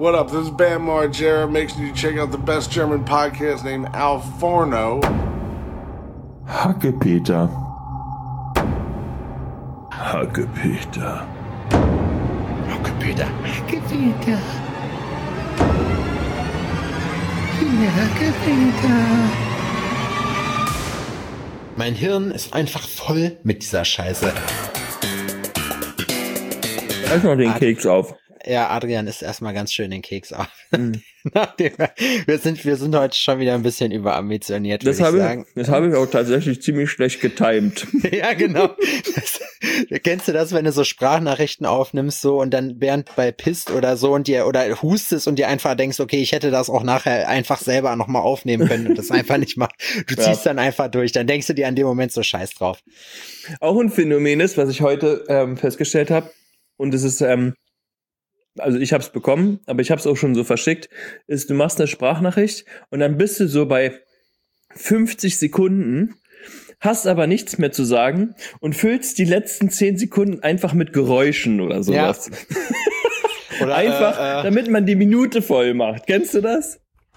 What up? This is Bam Margera. Make sure you check out the best German podcast named Al Forno. Hackepeter. Hackepeter. Hackepeter. Hackepeter. Hackepeter. Mein Hirn ist einfach voll mit dieser Scheiße. Erstmal den Keks auf. Ja, Adrian isst erstmal ganz schön den Keks auf. Wir sind heute schon wieder ein bisschen überambitioniert, würde ich sagen. Das habe ich auch tatsächlich ziemlich schlecht getimed. Ja, genau. Kennst du das, wenn du so Sprachnachrichten aufnimmst so und dann während bei pisst oder so und dir oder hustest und dir einfach denkst, okay, ich hätte das auch nachher einfach selber nochmal aufnehmen können und das einfach nicht machen. Du ziehst dann einfach durch, dann denkst du dir an dem Moment so scheiß drauf. Auch ein Phänomen ist, was ich heute festgestellt habe, und es ist also ich habe es bekommen, aber ich habe es auch schon so verschickt, ist, du machst eine Sprachnachricht und dann bist du so bei 50 Sekunden, hast aber nichts mehr zu sagen und füllst die letzten 10 Sekunden einfach mit Geräuschen oder sowas. Ja. Oder, einfach, damit man die Minute voll macht. Kennst du das?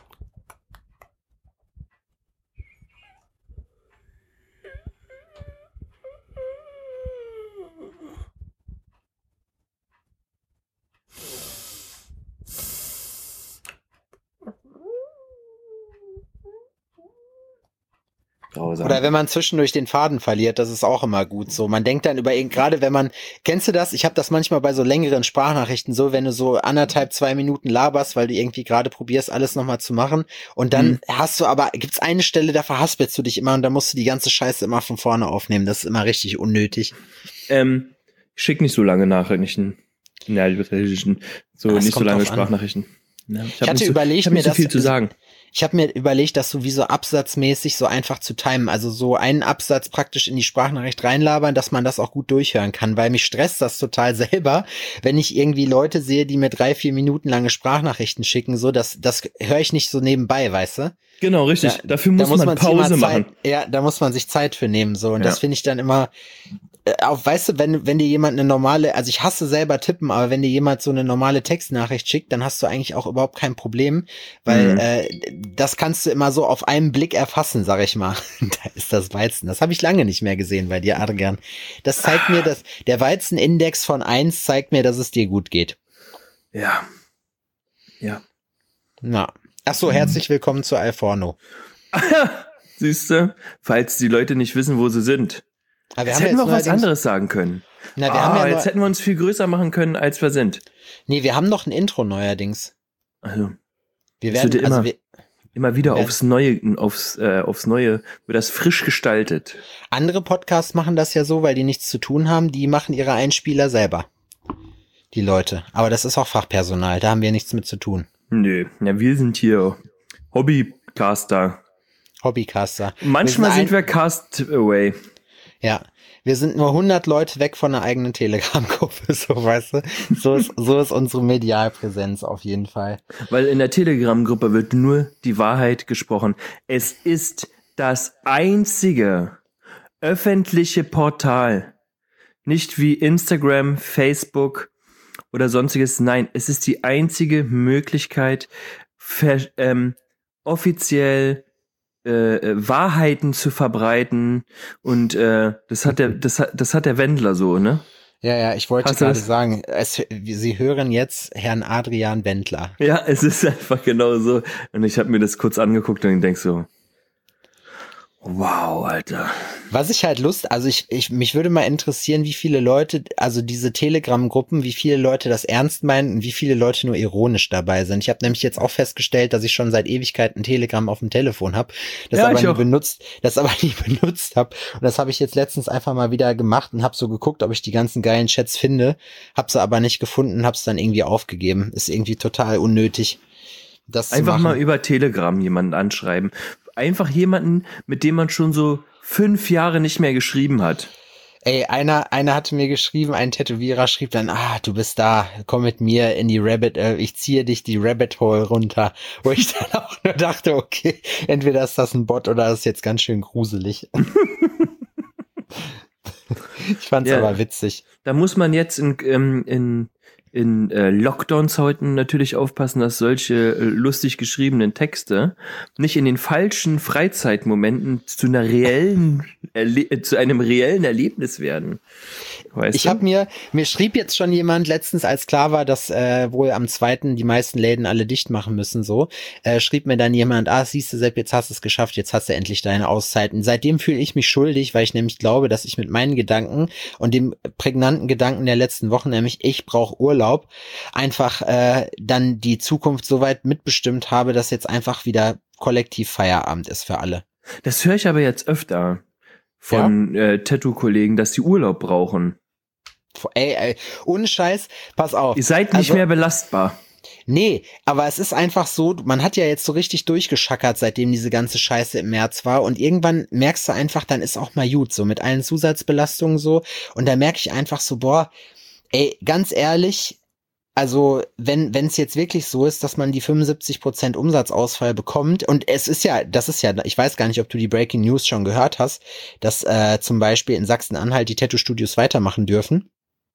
Oder wenn man zwischendurch den Faden verliert, das ist auch immer gut so. Man denkt dann über gerade wenn man, kennst du das? Ich habe das manchmal bei so längeren Sprachnachrichten so, wenn du so 1,5-2 Minuten laberst, weil du irgendwie gerade probierst, alles nochmal zu machen und dann hast du aber, gibt's eine Stelle, da verhaspelst du dich immer und da musst du die ganze Scheiße immer von vorne aufnehmen. Das ist immer richtig unnötig. Schick nicht so lange Nachrichten. Ja, so nicht so lange Sprachnachrichten. Ja, ich hatte überlegt, mir das viel zu sagen. Ich habe mir überlegt, das sowieso absatzmäßig so einfach zu timen, also so einen Absatz praktisch in die Sprachnachricht reinlabern, dass man das auch gut durchhören kann, weil mich stresst das total selber, wenn ich irgendwie Leute sehe, die mir 3-4 Minuten lange Sprachnachrichten schicken, so das höre ich nicht so nebenbei, weißt du? Genau, richtig. Dafür muss man Pause machen. Ja, da muss man sich Zeit für nehmen, so. Und das finde ich dann immer, auch, weißt du, wenn dir jemand eine normale, also ich hasse selber tippen, aber wenn dir jemand so eine normale Textnachricht schickt, dann hast du eigentlich auch überhaupt kein Problem, weil das kannst du immer so auf einen Blick erfassen, sag ich mal. Da ist das Weizen. Das habe ich lange nicht mehr gesehen bei dir, Adrian. Das zeigt mir, dass der Weizenindex von 1 zeigt mir, dass es dir gut geht. Ja. Na. Ach so, herzlich willkommen zu Alforno. Siehst du, falls die Leute nicht wissen, wo sie sind. Aber jetzt hätten wir auch was anderes sagen können. Na, jetzt hätten wir uns viel größer machen können, als wir sind. Nee, wir haben noch ein Intro neuerdings. Also, wir werden immer wieder aufs Neue wird das frisch gestaltet. Andere Podcasts machen das ja so, weil die nichts zu tun haben, die machen ihre Einspieler selber. Die Leute. Aber das ist auch Fachpersonal, da haben wir nichts mit zu tun. Nö, ja, wir sind hier Hobbycaster. Manchmal sind wir Castaway. Ja, wir sind nur 100 Leute weg von einer eigenen Telegram-Gruppe, so, weißt du. So ist unsere Medialpräsenz auf jeden Fall. Weil in der Telegram-Gruppe wird nur die Wahrheit gesprochen. Es ist das einzige öffentliche Portal. Nicht wie Instagram, Facebook oder sonstiges. Nein, es ist die einzige Möglichkeit, offiziell Wahrheiten zu verbreiten und das hat der Wendler so, ne? Ja, ich wollte gerade sagen, Sie hören jetzt Herrn Adrian Wendler. Ja, es ist einfach genau so. Und ich habe mir das kurz angeguckt und ich denk so, wow, Alter. Was ich halt also mich würde mal interessieren, wie viele Leute, also diese Telegram-Gruppen, wie viele Leute das ernst meinen und wie viele Leute nur ironisch dabei sind. Ich habe nämlich jetzt auch festgestellt, dass ich schon seit Ewigkeiten Telegram auf dem Telefon habe, das aber nie benutzt habe. Und das habe ich jetzt letztens einfach mal wieder gemacht und habe so geguckt, ob ich die ganzen geilen Chats finde, habe sie aber nicht gefunden, habe es dann irgendwie aufgegeben. Ist irgendwie total unnötig. Das einfach mal über Telegram jemanden anschreiben. Einfach jemanden, mit dem man schon so 5 Jahre nicht mehr geschrieben hat. Ey, einer hatte mir geschrieben, ein Tätowierer schrieb dann, du bist da, komm mit mir in die ich ziehe dich die Rabbit Hole runter. Wo ich dann auch nur dachte, okay, entweder ist das ein Bot oder das ist jetzt ganz schön gruselig. Ich fand's aber witzig. Da muss man jetzt in in Lockdown-Zeiten natürlich aufpassen, dass solche lustig geschriebenen Texte nicht in den falschen Freizeitmomenten zu einem reellen Erlebnis werden. Weißt du? Mir schrieb jetzt schon jemand letztens, als klar war, dass wohl am 2. die meisten Läden alle dicht machen müssen, so, schrieb mir dann jemand, siehst du, Sepp, jetzt hast du es geschafft, jetzt hast du endlich deine Auszeiten. Seitdem fühle ich mich schuldig, weil ich nämlich glaube, dass ich mit meinen Gedanken und dem prägnanten Gedanken der letzten Wochen, nämlich ich brauche Urlaub, einfach dann die Zukunft so weit mitbestimmt habe, dass jetzt einfach wieder kollektiv Feierabend ist für alle. Das höre ich aber jetzt öfter von Tattoo-Kollegen, dass die Urlaub brauchen. Ey, ohne Scheiß, pass auf. Ihr seid nicht mehr belastbar. Nee, aber es ist einfach so, man hat ja jetzt so richtig durchgeschackert, seitdem diese ganze Scheiße im März war, und irgendwann merkst du einfach, dann ist auch mal gut, so mit allen Zusatzbelastungen so, und da merke ich einfach so, boah, ey, ganz ehrlich, also wenn es jetzt wirklich so ist, dass man die 75% Umsatzausfall bekommt, und das ist ja, ich weiß gar nicht, ob du die Breaking News schon gehört hast, dass zum Beispiel in Sachsen-Anhalt die Tattoo-Studios weitermachen dürfen.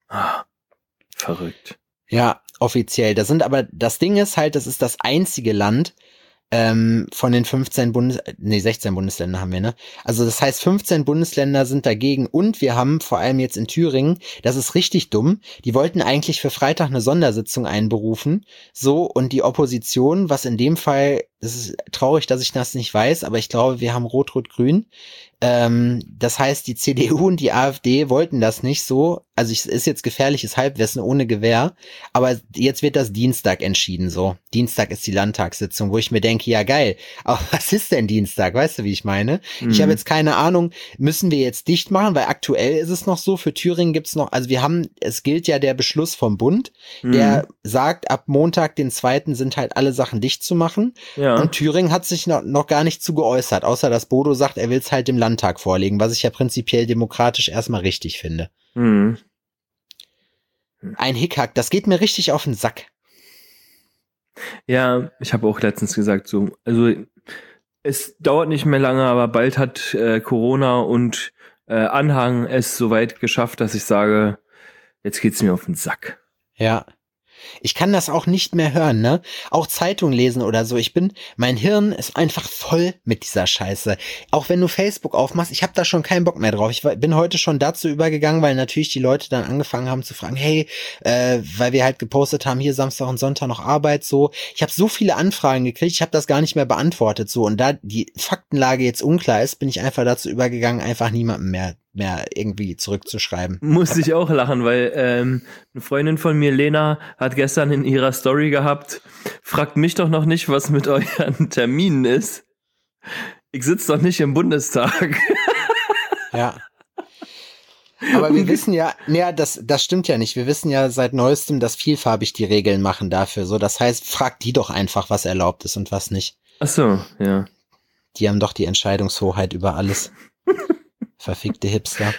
Verrückt. Ja, offiziell. Das Ding ist halt, das ist das einzige Land von den 16 Bundesländer haben wir, ne? Also das heißt, 15 Bundesländer sind dagegen, und wir haben vor allem jetzt in Thüringen, das ist richtig dumm, die wollten eigentlich für Freitag eine Sondersitzung einberufen, so, und die Opposition, was in dem Fall, das ist traurig, dass ich das nicht weiß, aber ich glaube, wir haben Rot-Rot-Grün. Das heißt, die CDU und die AfD wollten das nicht so. Also es ist jetzt gefährliches Halbwissen ohne Gewähr. Aber jetzt wird das Dienstag entschieden so. Dienstag ist die Landtagssitzung, wo ich mir denke, ja geil, aber was ist denn Dienstag? Weißt du, wie ich meine? Mhm. Ich habe jetzt keine Ahnung, müssen wir jetzt dicht machen? Weil aktuell ist es noch so, für Thüringen gibt's noch, also es gilt ja der Beschluss vom Bund, der sagt, ab Montag, den 2. sind halt alle Sachen dicht zu machen. Ja. Und Thüringen hat sich noch gar nicht zu geäußert, außer dass Bodo sagt, er will es halt dem Landtag vorlegen, was ich ja prinzipiell demokratisch erstmal richtig finde. Mhm. Ein Hickhack, das geht mir richtig auf den Sack. Ja, ich habe auch letztens gesagt, so, also es dauert nicht mehr lange, aber bald hat Corona und Anhang es soweit geschafft, dass ich sage, jetzt geht's mir auf den Sack. Ja. Ich kann das auch nicht mehr hören, ne? Auch Zeitung lesen oder so. Mein Hirn ist einfach voll mit dieser Scheiße. Auch wenn du Facebook aufmachst, ich habe da schon keinen Bock mehr drauf. Ich bin heute schon dazu übergegangen, weil natürlich die Leute dann angefangen haben zu fragen, hey, weil wir halt gepostet haben, hier Samstag und Sonntag noch Arbeit, so. Ich habe so viele Anfragen gekriegt, ich habe das gar nicht mehr beantwortet, so. Und da die Faktenlage jetzt unklar ist, bin ich einfach dazu übergegangen, einfach niemandem mehr irgendwie zurückzuschreiben. Musste ich auch lachen, weil eine Freundin von mir, Lena, hat gestern in ihrer Story gehabt, fragt mich doch noch nicht, was mit euren Terminen ist. Ich sitze doch nicht im Bundestag. Ja. Aber wir wissen ja, das stimmt ja nicht. Wir wissen ja seit neuestem, dass vielfarbig die Regeln machen dafür. So, das heißt, fragt die doch einfach, was erlaubt ist und was nicht. Ach so, ja. Die haben doch die Entscheidungshoheit über alles. Verfickte Hipster.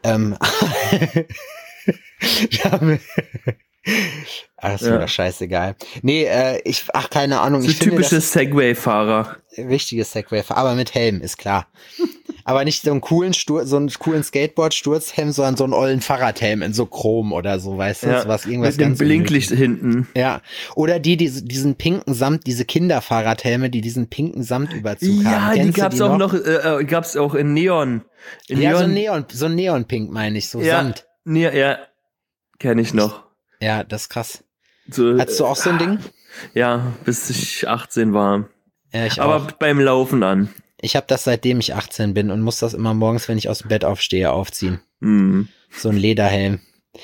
Ist mir scheißegal. Nee, keine Ahnung. So typische Segway-Fahrer. Richtiges Segway-Fahrer, aber mit Helm, ist klar. Aber nicht so einen coolen Skateboard-Sturzhelm, sondern so einen ollen Fahrradhelm in so Chrom oder so, weißt du? Ja, was irgendwas mit dem Blinklicht hinten. Ja. Oder diesen pinken Samt, diese Kinderfahrradhelme, die diesen pinken Samtüberzug haben. Ja, die gab's auch noch, gab's auch in Neon. So ein Neon-Pink meine ich, so ja, Samt. Ja, kenne ich noch. Ja, das ist krass. So, hattest du auch so ein Ding? Ja, bis ich 18 war. Ja, ich aber auch. Beim Laufen an. Ich habe das seitdem ich 18 bin und muss das immer morgens, wenn ich aus dem Bett aufstehe, aufziehen. Mhm. So ein Lederhelm.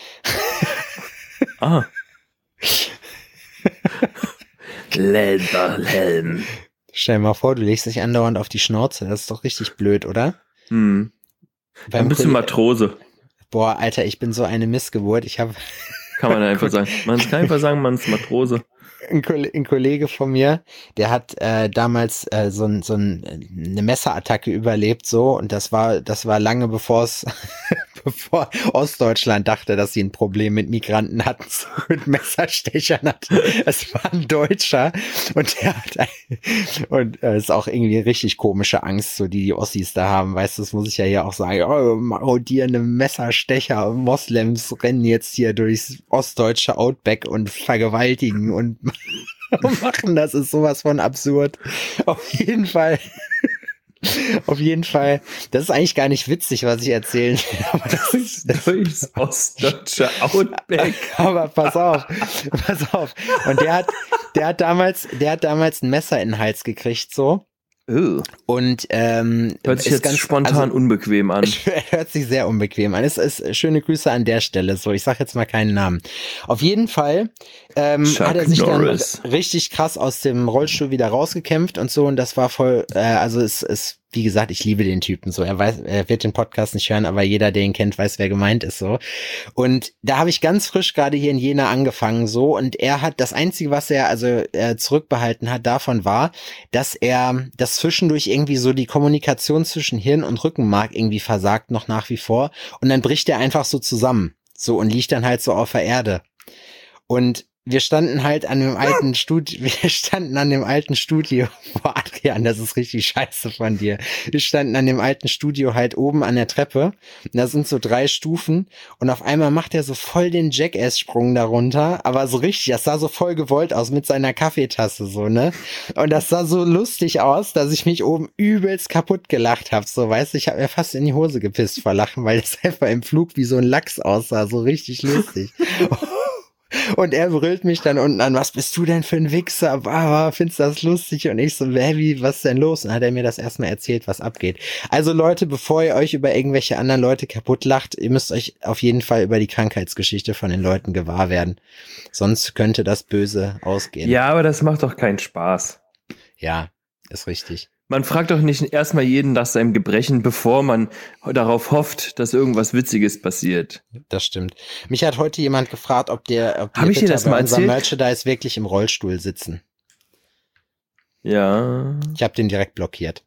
Lederhelm. Stell dir mal vor, du legst dich andauernd auf die Schnauze. Das ist doch richtig blöd, oder? Mhm. Ein bisschen Matrose. Boah, Alter, ich bin so eine Missgeburt. Kann man einfach sagen. Man kann einfach sagen, man ist Matrose. ein Kollege von mir, der hat damals eine Messerattacke überlebt so und das war lange bevor Ostdeutschland dachte, dass sie ein Problem mit Migranten hatten, so mit Messerstechern hatten. Es war ein Deutscher und der hat ist auch irgendwie richtig komische Angst, so die Ossis da haben, weißt du, das muss ich ja hier auch sagen, marodierende Messerstecher und Moslems rennen jetzt hier durchs ostdeutsche Outback und vergewaltigen und machen, das ist sowas von absurd. Auf jeden Fall, das ist eigentlich gar nicht witzig, was ich erzählen will, aber das ist durchs ostdeutsche Outback. Aber pass auf. Und der hat damals ein Messer in den Hals gekriegt, so. Und hört sich jetzt ganz spontan unbequem an. Hört sich sehr unbequem an. Es ist schöne Grüße an der Stelle. So, ich sag jetzt mal keinen Namen. Auf jeden Fall hat er sich Norris dann richtig krass aus dem Rollstuhl wieder rausgekämpft und so. Und das war voll, wie gesagt, ich liebe den Typen so. Er wird den Podcast nicht hören, aber jeder, der ihn kennt, weiß, wer gemeint ist so. Und da habe ich ganz frisch gerade hier in Jena angefangen so. Und er hat das Einzige, was er zurückbehalten hat, davon war, dass er das zwischendurch irgendwie so die Kommunikation zwischen Hirn und Rückenmark irgendwie versagt noch nach wie vor. Und dann bricht er einfach so zusammen. So und liegt dann halt so auf der Erde. Und wir standen halt an dem alten Studio, boah, Adrian, das ist richtig scheiße von dir. Wir standen an dem alten Studio halt oben an der Treppe und da sind so 3 Stufen und auf einmal macht er so voll den Jackass-Sprung darunter, aber so richtig, das sah so voll gewollt aus mit seiner Kaffeetasse so, ne? Und das sah so lustig aus, dass ich mich oben übelst kaputt gelacht habe, so, weißt du, ich habe mir fast in die Hose gepisst vor Lachen, weil das einfach im Flug wie so ein Lachs aussah, so richtig lustig. Und er brüllt mich dann unten an, was bist du denn für ein Wichser? Findest du das lustig? Und ich so, was ist denn los? Und dann hat er mir das erstmal erzählt, was abgeht. Also Leute, bevor ihr euch über irgendwelche anderen Leute kaputt lacht, ihr müsst euch auf jeden Fall über die Krankheitsgeschichte von den Leuten gewahr werden. Sonst könnte das böse ausgehen. Ja, aber das macht doch keinen Spaß. Ja, ist richtig. Man fragt doch nicht erstmal jeden nach seinem Gebrechen, bevor man darauf hofft, dass irgendwas Witziges passiert. Das stimmt. Mich hat heute jemand gefragt, ob die ich dir das mal erzählt? Merchandise wirklich im Rollstuhl sitzen. Ja. Ich habe den direkt blockiert.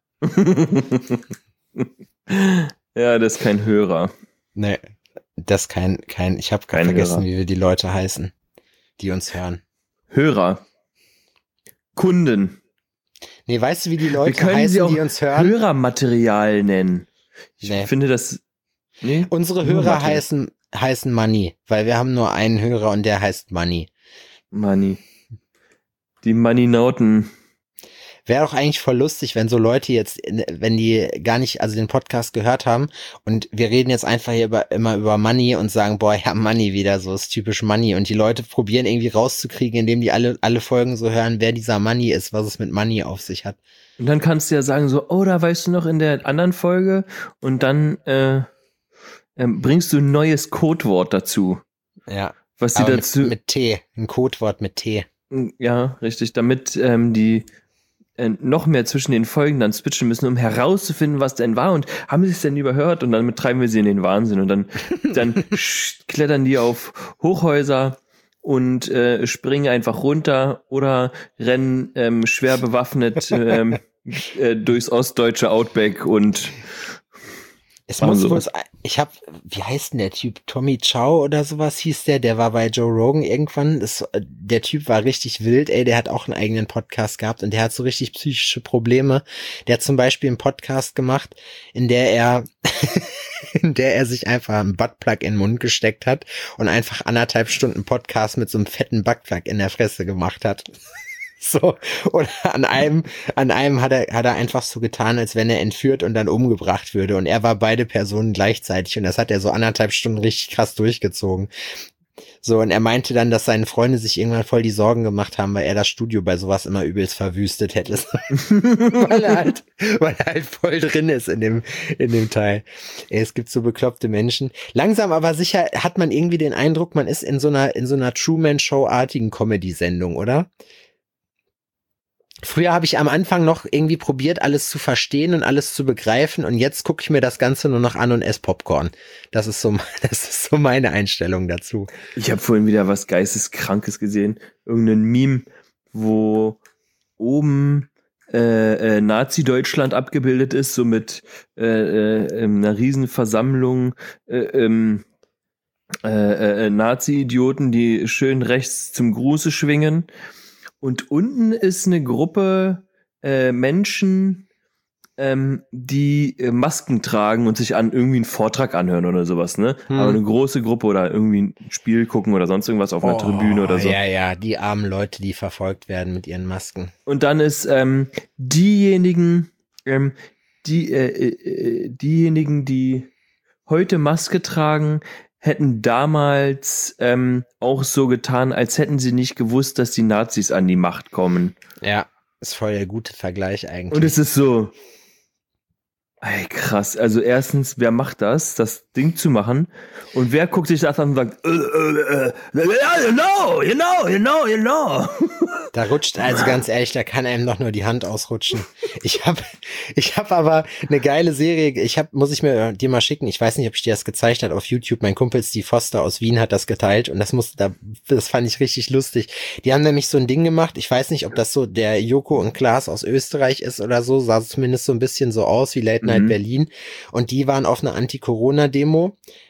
Ja, das ist kein Hörer. Nee, das ist kein ich habe vergessen, wie wir die Leute heißen, die uns hören. Hörer. Kunden. Nee, weißt du, wie die Leute heißen, die uns hören? Hörermaterial nennen. Ich finde das... Nee, unsere Hörer heißen Money, weil wir haben nur einen Hörer und der heißt Money. Money. Die Money-Nauten. Wäre doch eigentlich voll lustig, wenn so Leute jetzt, wenn die gar nicht, also den Podcast gehört haben und wir reden jetzt einfach hier immer über Money und sagen, boah, ja, Money wieder, so ist typisch Money und die Leute probieren irgendwie rauszukriegen, indem die alle Folgen so hören, wer dieser Money ist, was es mit Money auf sich hat. Und dann kannst du ja sagen so, oh, da weißt du noch in der anderen Folge und dann bringst du ein neues Codewort dazu. Ja. Was sie dazu... Mit T, ein Codewort mit T. Ja, richtig, damit die noch mehr zwischen den Folgen dann switchen müssen, um herauszufinden, was denn war und haben sie es denn überhört und damit treiben wir sie in den Wahnsinn und dann klettern die auf Hochhäuser und springen einfach runter oder rennen schwer bewaffnet durchs ostdeutsche Outback und wie heißt denn der Typ? Tommy Chow oder sowas hieß der war bei Joe Rogan irgendwann. Der Typ war richtig wild, der hat auch einen eigenen Podcast gehabt und der hat so richtig psychische Probleme. Der hat zum Beispiel einen Podcast gemacht, in der er sich einfach einen Buttplug in den Mund gesteckt hat und einfach 1,5 Stunden Podcast mit so einem fetten Buttplug in der Fresse gemacht hat. So, und an einem hat er einfach so getan, als wenn er entführt und dann umgebracht würde. Und er war beide Personen gleichzeitig und das hat er so 1,5 Stunden richtig krass durchgezogen. So, und er meinte dann, dass seine Freunde sich irgendwann voll die Sorgen gemacht haben, weil er das Studio bei sowas immer übelst verwüstet hätte. weil er halt voll drin ist in dem Teil. Es gibt so bekloppte Menschen. Langsam aber sicher hat man irgendwie den Eindruck, man ist in so einer Truman-Show-artigen Comedy-Sendung, oder? Früher habe ich am Anfang noch irgendwie probiert, alles zu verstehen und alles zu begreifen und jetzt gucke ich mir das Ganze nur noch an und esse Popcorn. Das ist so meine Einstellung dazu. Ich habe vorhin wieder was Geisteskrankes gesehen. Irgendein Meme wo oben Nazi-Deutschland abgebildet ist, so mit einer riesen Versammlung Nazi-Idioten, die schön rechts zum Gruße schwingen. Und unten ist eine Gruppe Menschen, die Masken tragen und sich an irgendwie einen Vortrag anhören oder sowas, ne? Aber eine große Gruppe oder irgendwie ein Spiel gucken oder sonst irgendwas auf einer Tribüne oder so. Ja, die armen Leute, die verfolgt werden mit ihren Masken. Und dann ist diejenigen, die heute Maske tragen, hätten damals auch so getan, als hätten sie nicht gewusst, dass die Nazis an die Macht kommen. Ja, ist voll der gute Vergleich eigentlich. Und es ist so, ey, krass. Also erstens, wer macht das Ding zu machen? Und wer guckt sich das an und sagt, you know. Da rutscht, also ganz ehrlich, da kann einem doch nur die Hand ausrutschen. Ich hab aber eine geile Serie, muss ich mir dir mal schicken, ich weiß nicht, ob ich dir das gezeigt habe auf YouTube, mein Kumpel Steve Foster aus Wien hat das geteilt und das fand ich richtig lustig. Die haben nämlich so ein Ding gemacht, ich weiß nicht, ob das so der Joko und Klaas aus Österreich ist oder so, sah zumindest so ein bisschen so aus wie Late Night Berlin und die waren auf einer Anti-Corona-Demo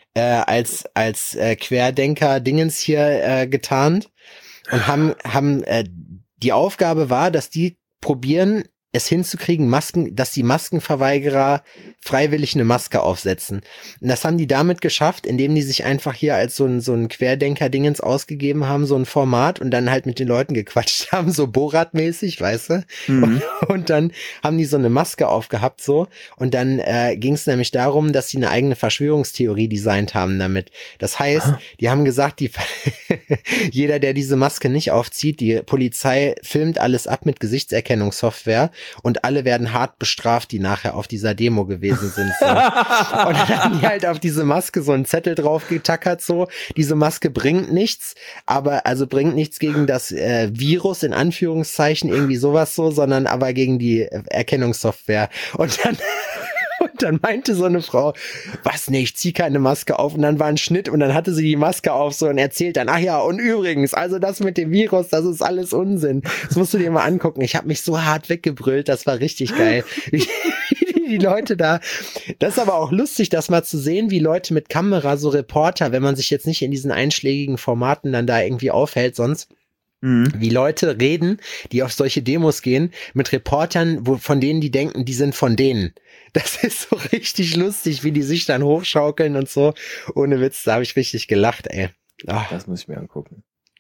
als Querdenker-Dingens hier getarnt und haben die Aufgabe war, dass die probieren, es hinzukriegen, dass die Maskenverweigerer freiwillig eine Maske aufsetzen. Und das haben die damit geschafft, indem die sich einfach hier als so ein Querdenker-Dingens ausgegeben haben, so ein Format und dann halt mit den Leuten gequatscht haben, so Borat-mäßig, weißt du? Und dann haben die so eine Maske aufgehabt so und dann ging es nämlich darum, dass sie eine eigene Verschwörungstheorie designt haben damit. Das heißt, die haben gesagt, jeder, der diese Maske nicht aufzieht, die Polizei filmt alles ab mit Gesichtserkennungssoftware und alle werden hart bestraft, die nachher auf dieser Demo gewesen sind. So. Und dann haben die halt auf diese Maske so einen Zettel drauf getackert, so. Diese Maske bringt nichts, bringt nichts gegen das Virus, in Anführungszeichen, irgendwie sowas so, sondern aber gegen die Erkennungssoftware. Und dann meinte so eine Frau, was, nee, ich zieh keine Maske auf. Und dann war ein Schnitt und dann hatte sie die Maske auf so und erzählt dann, ach ja, und übrigens, also das mit dem Virus, das ist alles Unsinn. Das musst du dir mal angucken. Ich habe mich so hart weggebrüllt, das war richtig geil. Die Leute da, das ist aber auch lustig, das mal zu sehen, wie Leute mit Kamera, so Reporter, wenn man sich jetzt nicht in diesen einschlägigen Formaten dann da irgendwie aufhält, sonst wie Leute reden, die auf solche Demos gehen, mit Reportern, von denen die denken, die sind von denen. Das ist so richtig lustig, wie die sich dann hochschaukeln und so. Ohne Witz, da habe ich richtig gelacht, ey. Ach, das muss ich mir angucken.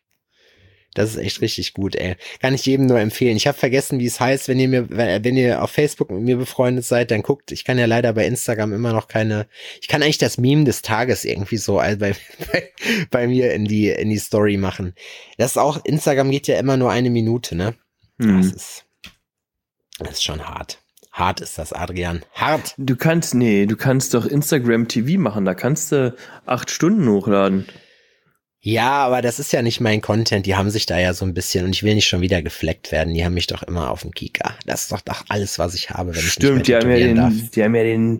Das ist echt richtig gut, ey. Kann ich jedem nur empfehlen. Ich habe vergessen, wie es heißt, wenn ihr auf Facebook mit mir befreundet seid, dann guckt. Ich kann ja leider bei Instagram immer noch ich kann eigentlich das Meme des Tages irgendwie so bei mir in die Story machen. Das ist auch, Instagram geht ja immer nur 1 Minute, ne? Das ist schon hart. Hart ist das, Adrian. Hart. Du kannst doch Instagram TV machen, da kannst du 8 Stunden hochladen. Ja, aber das ist ja nicht mein Content. Die haben sich da ja so ein bisschen, und ich will nicht schon wieder gefleckt werden. Die haben mich doch immer auf dem Kieker. Das ist doch alles, was ich habe, wenn ich nicht mehr tätowieren darf. Die haben ja den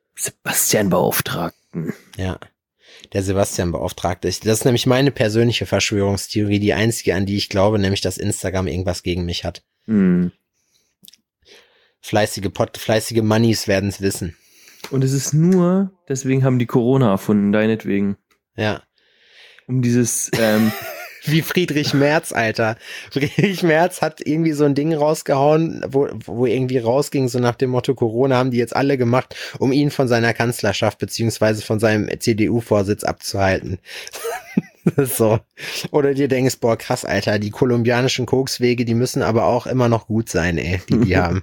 Sebastian-Beauftragten. Ja, der Sebastian-Beauftragte. Das ist nämlich meine persönliche Verschwörungstheorie, die einzige, an die ich glaube, nämlich, dass Instagram irgendwas gegen mich hat. Fleißige Mannis werden es wissen. Und es ist nur, deswegen haben die Corona erfunden, deinetwegen. Ja. Um dieses, wie Friedrich Merz, Alter. Friedrich Merz hat irgendwie so ein Ding rausgehauen, wo irgendwie rausging, so nach dem Motto, Corona haben die jetzt alle gemacht, um ihn von seiner Kanzlerschaft beziehungsweise von seinem CDU-Vorsitz abzuhalten. So. Oder dir denkst, boah, krass, Alter, die kolumbianischen Kokswege, die müssen aber auch immer noch gut sein, ey, die haben.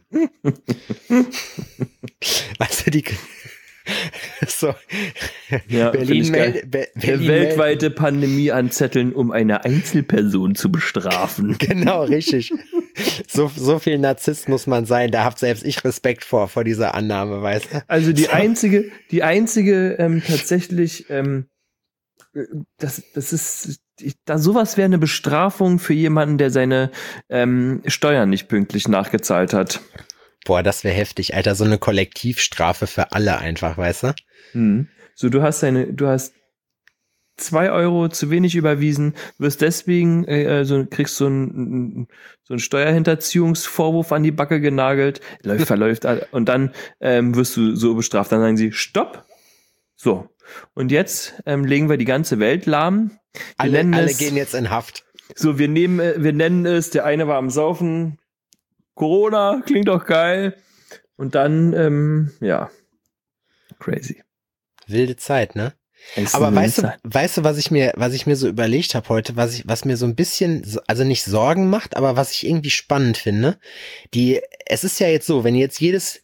Weißt du, so. Ja, Berlin weltweite Pandemie anzetteln, um eine Einzelperson zu bestrafen. Genau, richtig. So viel Narzisst muss man sein, da habt selbst ich Respekt vor dieser Annahme, weißt du? Also die einzige tatsächlich, das ist, sowas wäre eine Bestrafung für jemanden, der seine Steuern nicht pünktlich nachgezahlt hat. Boah, das wäre heftig, Alter, so eine Kollektivstrafe für alle einfach, weißt du? So, du hast 2 Euro zu wenig überwiesen, wirst deswegen, kriegst so einen Steuerhinterziehungsvorwurf an die Backe genagelt, verläuft, und dann wirst du so bestraft. Dann sagen sie, stopp. So. Und jetzt legen wir die ganze Welt lahm. Alle gehen jetzt in Haft. So, wir nennen es, der eine war am Saufen, Corona, klingt doch geil. Und dann, crazy. Wilde Zeit, ne? Aber weißt du, was ich mir so überlegt habe heute, was mir so ein bisschen, also nicht Sorgen macht, aber was ich irgendwie spannend finde? Es ist ja jetzt so, wenn jetzt jedes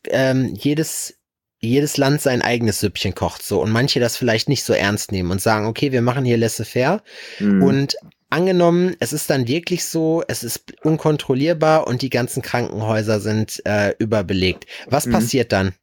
Land sein eigenes Süppchen kocht, so, und manche das vielleicht nicht so ernst nehmen und sagen, okay, wir machen hier laissez-faire, und angenommen, es ist dann wirklich so, es ist unkontrollierbar und die ganzen Krankenhäuser sind überbelegt. Was passiert dann?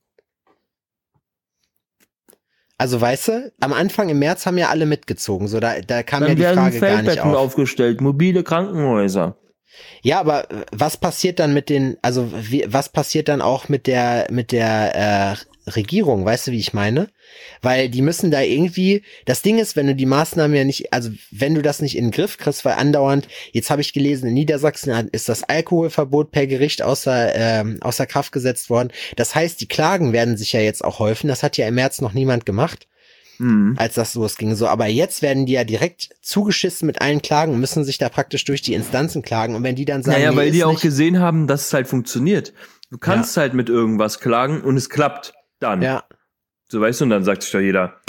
Also weißt du, am Anfang im März haben ja alle mitgezogen, so da kam dann ja die Frage gar nicht Feldbetten auf. Aufgestellt, mobile Krankenhäuser. Ja, aber was passiert dann was passiert dann auch mit der Regierung, weißt du, wie ich meine? Weil die müssen da irgendwie, das Ding ist, wenn du die Maßnahmen ja nicht, also wenn du das nicht in den Griff kriegst, weil andauernd, jetzt habe ich gelesen, in Niedersachsen ist das Alkoholverbot per Gericht außer Kraft gesetzt worden. Das heißt, die Klagen werden sich ja jetzt auch häufen. Das hat ja im März noch niemand gemacht, als das losging. So, aber jetzt werden die ja direkt zugeschissen mit allen Klagen und müssen sich da praktisch durch die Instanzen klagen. Und wenn die dann sagen, naja, weil die auch gesehen haben, dass es halt funktioniert. Du kannst halt mit irgendwas klagen und es klappt dann. Ja. So, weißt du, und dann sagt sich doch jeder,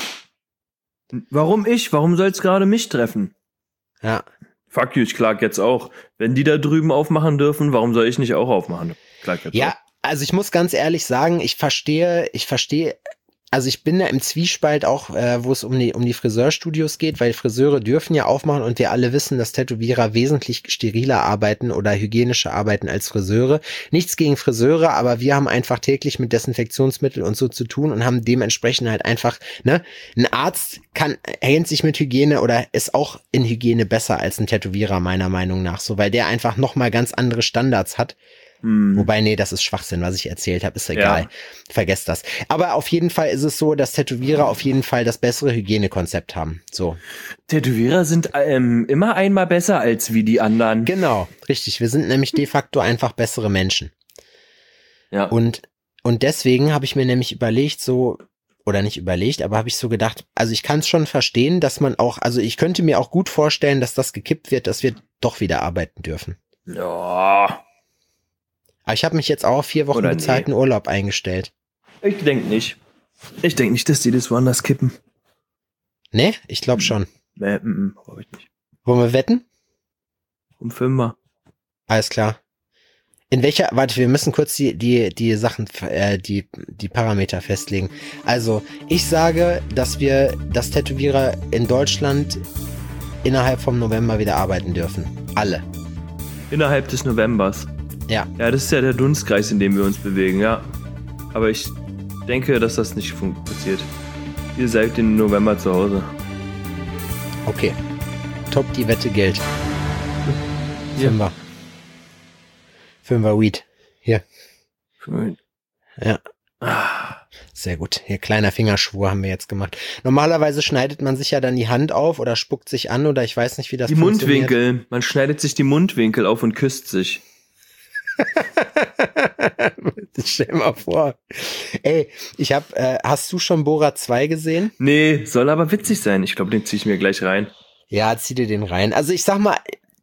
warum ich? Warum soll es gerade mich treffen? Ja. Fuck you, ich klag jetzt auch. Wenn die da drüben aufmachen dürfen, warum soll ich nicht auch aufmachen? Klag jetzt auch. Also ich muss ganz ehrlich sagen, ich verstehe, also ich bin da im Zwiespalt auch, wo es um die Friseurstudios geht, weil Friseure dürfen ja aufmachen und wir alle wissen, dass Tätowierer wesentlich steriler arbeiten oder hygienischer arbeiten als Friseure. Nichts gegen Friseure, aber wir haben einfach täglich mit Desinfektionsmittel und so zu tun und haben dementsprechend halt einfach, ne, ein Arzt hält sich mit Hygiene oder ist auch in Hygiene besser als ein Tätowierer meiner Meinung nach, so, weil der einfach nochmal ganz andere Standards hat. Wobei, nee, das ist Schwachsinn, was ich erzählt habe, ist egal. Ja. Vergesst das. Aber auf jeden Fall ist es so, dass Tätowierer auf jeden Fall das bessere Hygienekonzept haben. So. Tätowierer sind immer einmal besser als wie die anderen. Genau, richtig. Wir sind nämlich de facto einfach bessere Menschen. Ja. Und deswegen habe ich mir nämlich überlegt, so, oder nicht überlegt, aber habe ich so gedacht, also ich kann es schon verstehen, dass man auch, also ich könnte mir auch gut vorstellen, dass das gekippt wird, dass wir doch wieder arbeiten dürfen. Ja. Aber ich habe mich jetzt auch auf 4 Wochen bezahlten Urlaub eingestellt. Ich denke nicht. Ich denke nicht, dass die das woanders kippen. Nee, ich glaube schon. Nee, glaube ich nicht. Wollen wir wetten? Um 5. Alles klar. Warte, wir müssen kurz die Sachen, die Parameter festlegen. Also, ich sage, dass Tätowierer in Deutschland innerhalb vom November wieder arbeiten dürfen. Alle. Innerhalb des Novembers. Ja. Ja, das ist ja der Dunstkreis, in dem wir uns bewegen, ja. Aber ich denke, dass das nicht passiert. Ihr seid im November zu Hause. Okay. Top, die Wette gilt. Ja. Fünfer Weed. Hier. Schön. Ja. Sehr gut. Hier, kleiner Fingerschwur haben wir jetzt gemacht. Normalerweise schneidet man sich ja dann die Hand auf oder spuckt sich an oder ich weiß nicht, wie das funktioniert. Die Mundwinkel. Man schneidet sich die Mundwinkel auf und küsst sich. Stell mal vor. Ey, hast du schon Borat 2 gesehen? Nee, soll aber witzig sein. Ich glaube, den zieh ich mir gleich rein. Ja, zieh dir den rein. Also ich sag mal,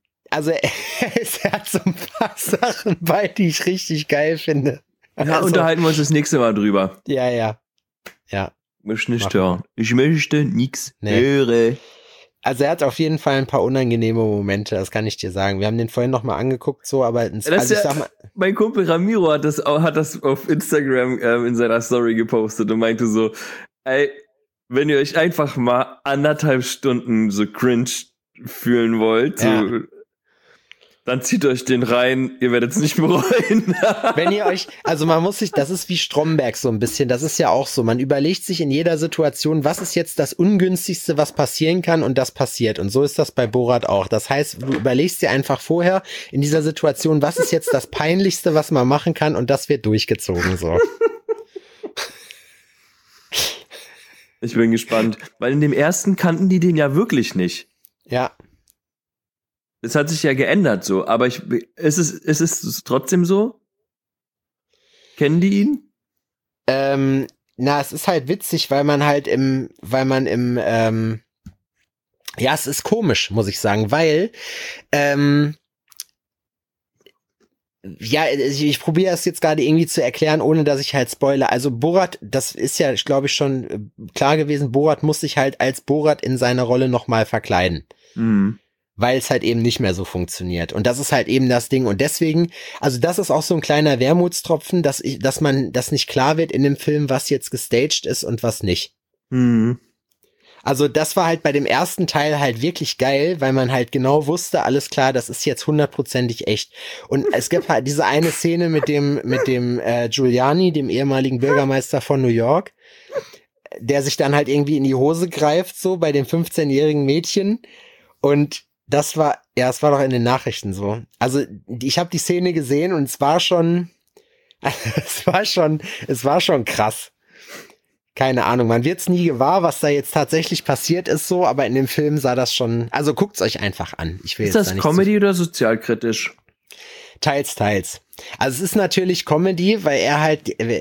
er hat so ein paar Sachen bei, die ich richtig geil finde. Ja, unterhalten wir uns das nächste Mal drüber. Ja. Ich nicht hören. Ich möchte nix hören. Also er hat auf jeden Fall ein paar unangenehme Momente, das kann ich dir sagen. Wir haben den vorhin nochmal angeguckt, so, aber ich sag mal, mein Kumpel Ramiro hat das auf Instagram in seiner Story gepostet und meinte so, ey, wenn ihr euch einfach mal 1,5 Stunden so cringe fühlen wollt, so, dann zieht euch den rein, ihr werdet es nicht bereuen. Wenn ihr euch, also man muss sich, das ist wie Stromberg so ein bisschen, das ist ja auch so, man überlegt sich in jeder Situation, was ist jetzt das Ungünstigste, was passieren kann und das passiert. Und so ist das bei Borat auch. Das heißt, du überlegst dir einfach vorher in dieser Situation, was ist jetzt das Peinlichste, was man machen kann und das wird durchgezogen so. Ich bin gespannt. Weil in dem ersten kannten die den ja wirklich nicht. Ja. Es hat sich ja geändert so, aber ist es trotzdem so? Kennen die ihn? Es ist halt witzig, weil man ja, es ist komisch, muss ich sagen, weil, ich probiere es jetzt gerade irgendwie zu erklären, ohne dass ich halt spoilere. Also Borat, das ist ja, glaube ich, schon klar gewesen, Borat muss sich halt als Borat in seiner Rolle nochmal verkleiden. Mhm. Weil es halt eben nicht mehr so funktioniert. Und das ist halt eben das Ding. Und deswegen, also das ist auch so ein kleiner Wermutstropfen, dass nicht klar wird in dem Film, was jetzt gestaged ist und was nicht. Mhm. Also das war halt bei dem ersten Teil halt wirklich geil, weil man halt genau wusste, alles klar, das ist jetzt 100%ig echt. Und es gibt halt diese eine Szene mit dem Giuliani, dem ehemaligen Bürgermeister von New York, der sich dann halt irgendwie in die Hose greift, so bei dem 15-jährigen Mädchen. Und es war doch in den Nachrichten so. Also ich habe die Szene gesehen und es war schon krass. Keine Ahnung, man wird's nie gewahr, was da jetzt tatsächlich passiert ist so, aber in dem Film sah das schon, also guckt's euch einfach an. Ich will ist jetzt das da nicht Comedy oder sozialkritisch? Teils. Also es ist natürlich Comedy, weil er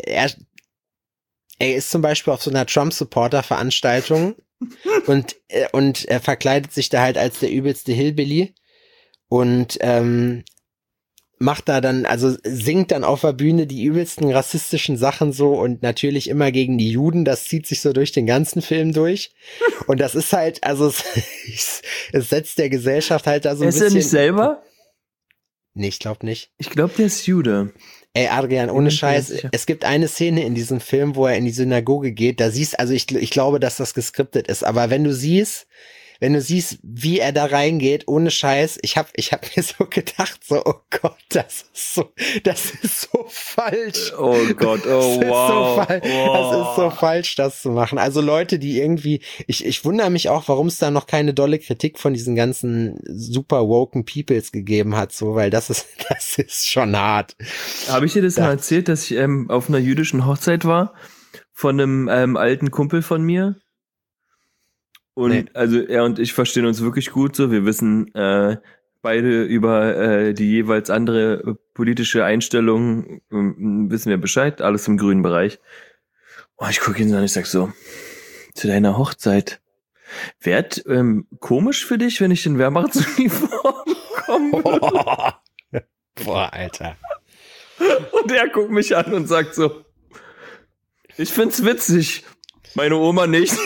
ist zum Beispiel auf so einer Trump-Supporter-Veranstaltung und er verkleidet sich da halt als der übelste Hillbilly und macht da dann, also singt dann auf der Bühne die übelsten rassistischen Sachen so und natürlich immer gegen die Juden, das zieht sich so durch den ganzen Film durch und das ist halt, also es setzt der Gesellschaft halt da so ein bisschen... Ist er nicht selber? Nee, ich glaube nicht. Ich glaube, der ist Jude. Ey, Adrian, ohne Scheiß, es gibt eine Szene in diesem Film, wo er in die Synagoge geht, da siehst, also ich glaube, dass das geskriptet ist, aber wenn du siehst, wie er da reingeht, ohne Scheiß, ich hab mir so gedacht, so, oh Gott, das ist so falsch. Oh Gott, oh wow. Das ist so falsch, das zu machen. Also Leute, die irgendwie, ich wundere mich auch, warum es da noch keine dolle Kritik von diesen ganzen super woken Peoples gegeben hat, so, weil das ist schon hart. Habe ich dir das mal erzählt, dass ich auf einer jüdischen Hochzeit war von einem alten Kumpel von mir? Und nee. Also er und ich verstehen uns wirklich gut so. Wir wissen beide über die jeweils andere politische Einstellung, wissen wir Bescheid, alles im grünen Bereich. Und ich gucke ihn so an, ich sag so, zu deiner Hochzeit, wäre komisch für dich, wenn ich in Wehrmachtsuniform komme? Boah, Alter. Und er guckt mich an und sagt so, ich find's witzig, meine Oma nicht.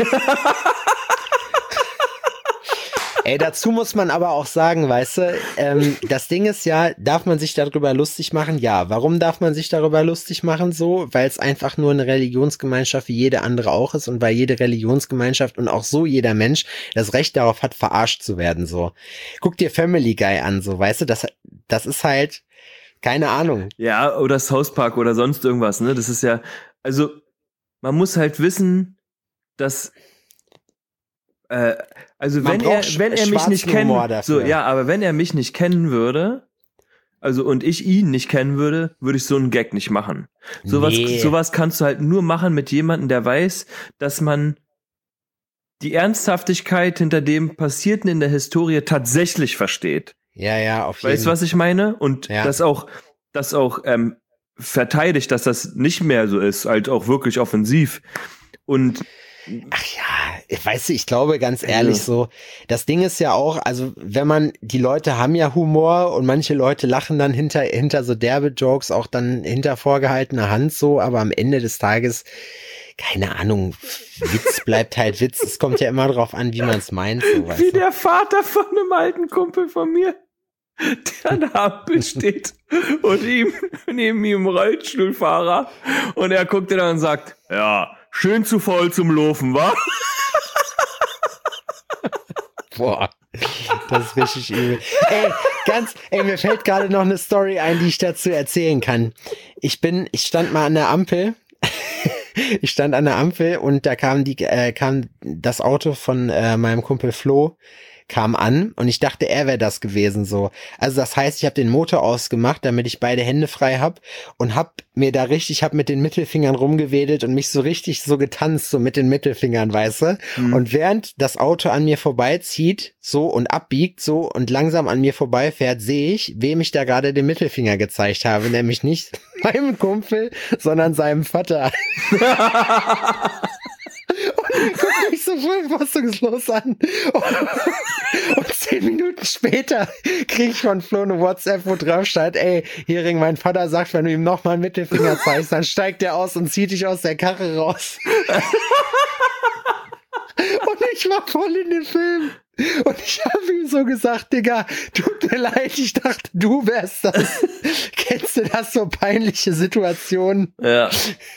Ey, dazu muss man aber auch sagen, weißt du, das Ding ist ja, darf man sich darüber lustig machen? Ja. Warum darf man sich darüber lustig machen so? Weil es einfach nur eine Religionsgemeinschaft wie jede andere auch ist und weil jede Religionsgemeinschaft und auch so jeder Mensch das Recht darauf hat, verarscht zu werden so. Guck dir Family Guy an, so, weißt du, das ist halt, keine Ahnung. Ja, oder South Park oder sonst irgendwas, ne? Das ist ja, also, man muss halt wissen, dass also wenn er mich nicht kennen, so ja, aber wenn er mich nicht kennen würde, also und ich ihn nicht kennen würde, würde ich so einen Gag nicht machen. Sowas kannst du halt nur machen mit jemandem, der weiß, dass man die Ernsthaftigkeit hinter dem Passierten in der Historie tatsächlich versteht. Ja, auf jeden Fall. Weißt du, was ich meine? Und das auch verteidigt, dass das nicht mehr so ist, halt auch wirklich offensiv. Und ach ja, weißt du, ich glaube ganz ehrlich so, das Ding ist ja auch, also die Leute haben ja Humor und manche Leute lachen dann hinter so derbe Jokes auch dann hinter vorgehaltener Hand so, aber am Ende des Tages, keine Ahnung, Witz bleibt halt Witz, es kommt ja immer drauf an, wie man es meint. So, weißt wie der Vater von einem alten Kumpel von mir, der an der Ampel steht und neben ihm Rollstuhlfahrer und er guckt dir dann und sagt, ja, schön zu voll zum Laufen, wa? Boah, das ist richtig übel. Mir fällt gerade noch eine Story ein, die ich dazu erzählen kann. Ich stand mal an der Ampel. Ich stand an der Ampel und da kam das Auto von meinem Kumpel Flo, kam an und ich dachte, er wäre das gewesen so. Also das heißt, ich habe den Motor ausgemacht, damit ich beide Hände frei habe und habe mit den Mittelfingern rumgewedelt und mich so richtig so getanzt, so mit den Mittelfingern, weißt du? Und während das Auto an mir vorbeizieht, so und abbiegt, so und langsam an mir vorbeifährt, sehe ich, wem ich da gerade den Mittelfinger gezeigt habe, nämlich nicht meinem Kumpel, sondern seinem Vater. Und er guckt mich so voll fassungslos an. Und 10 Minuten später kriege ich von Flo eine WhatsApp, wo drauf steht, ey, Hering, mein Vater sagt, wenn du ihm nochmal einen Mittelfinger zeigst, dann steigt er aus und zieht dich aus der Karre raus. Und ich war voll in den Film. Und ich habe ihm so gesagt, Digga, tut mir leid, ich dachte, du wärst das. Kennst du das, so peinliche Situationen? Ja.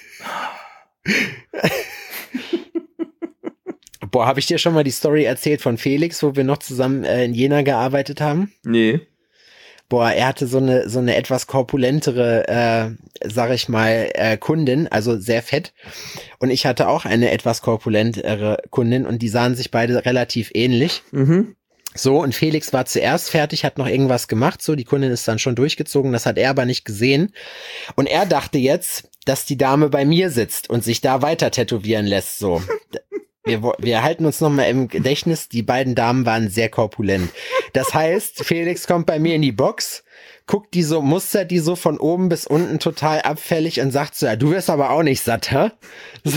Boah, habe ich dir schon mal die Story erzählt von Felix, wo wir noch zusammen in Jena gearbeitet haben? Nee. Boah, er hatte so eine etwas korpulentere, sag ich mal, Kundin, also sehr fett. Und ich hatte auch eine etwas korpulentere Kundin und die sahen sich beide relativ ähnlich. Mhm. So, und Felix war zuerst fertig, hat noch irgendwas gemacht, so, die Kundin ist dann schon durchgezogen, das hat er aber nicht gesehen. Und er dachte jetzt, dass die Dame bei mir sitzt und sich da weiter tätowieren lässt, so. Wir halten uns nochmal im Gedächtnis, die beiden Damen waren sehr korpulent. Das heißt, Felix kommt bei mir in die Box, guckt die so, mustert die so von oben bis unten total abfällig und sagt so, ja, du wirst aber auch nicht satt, hä? So.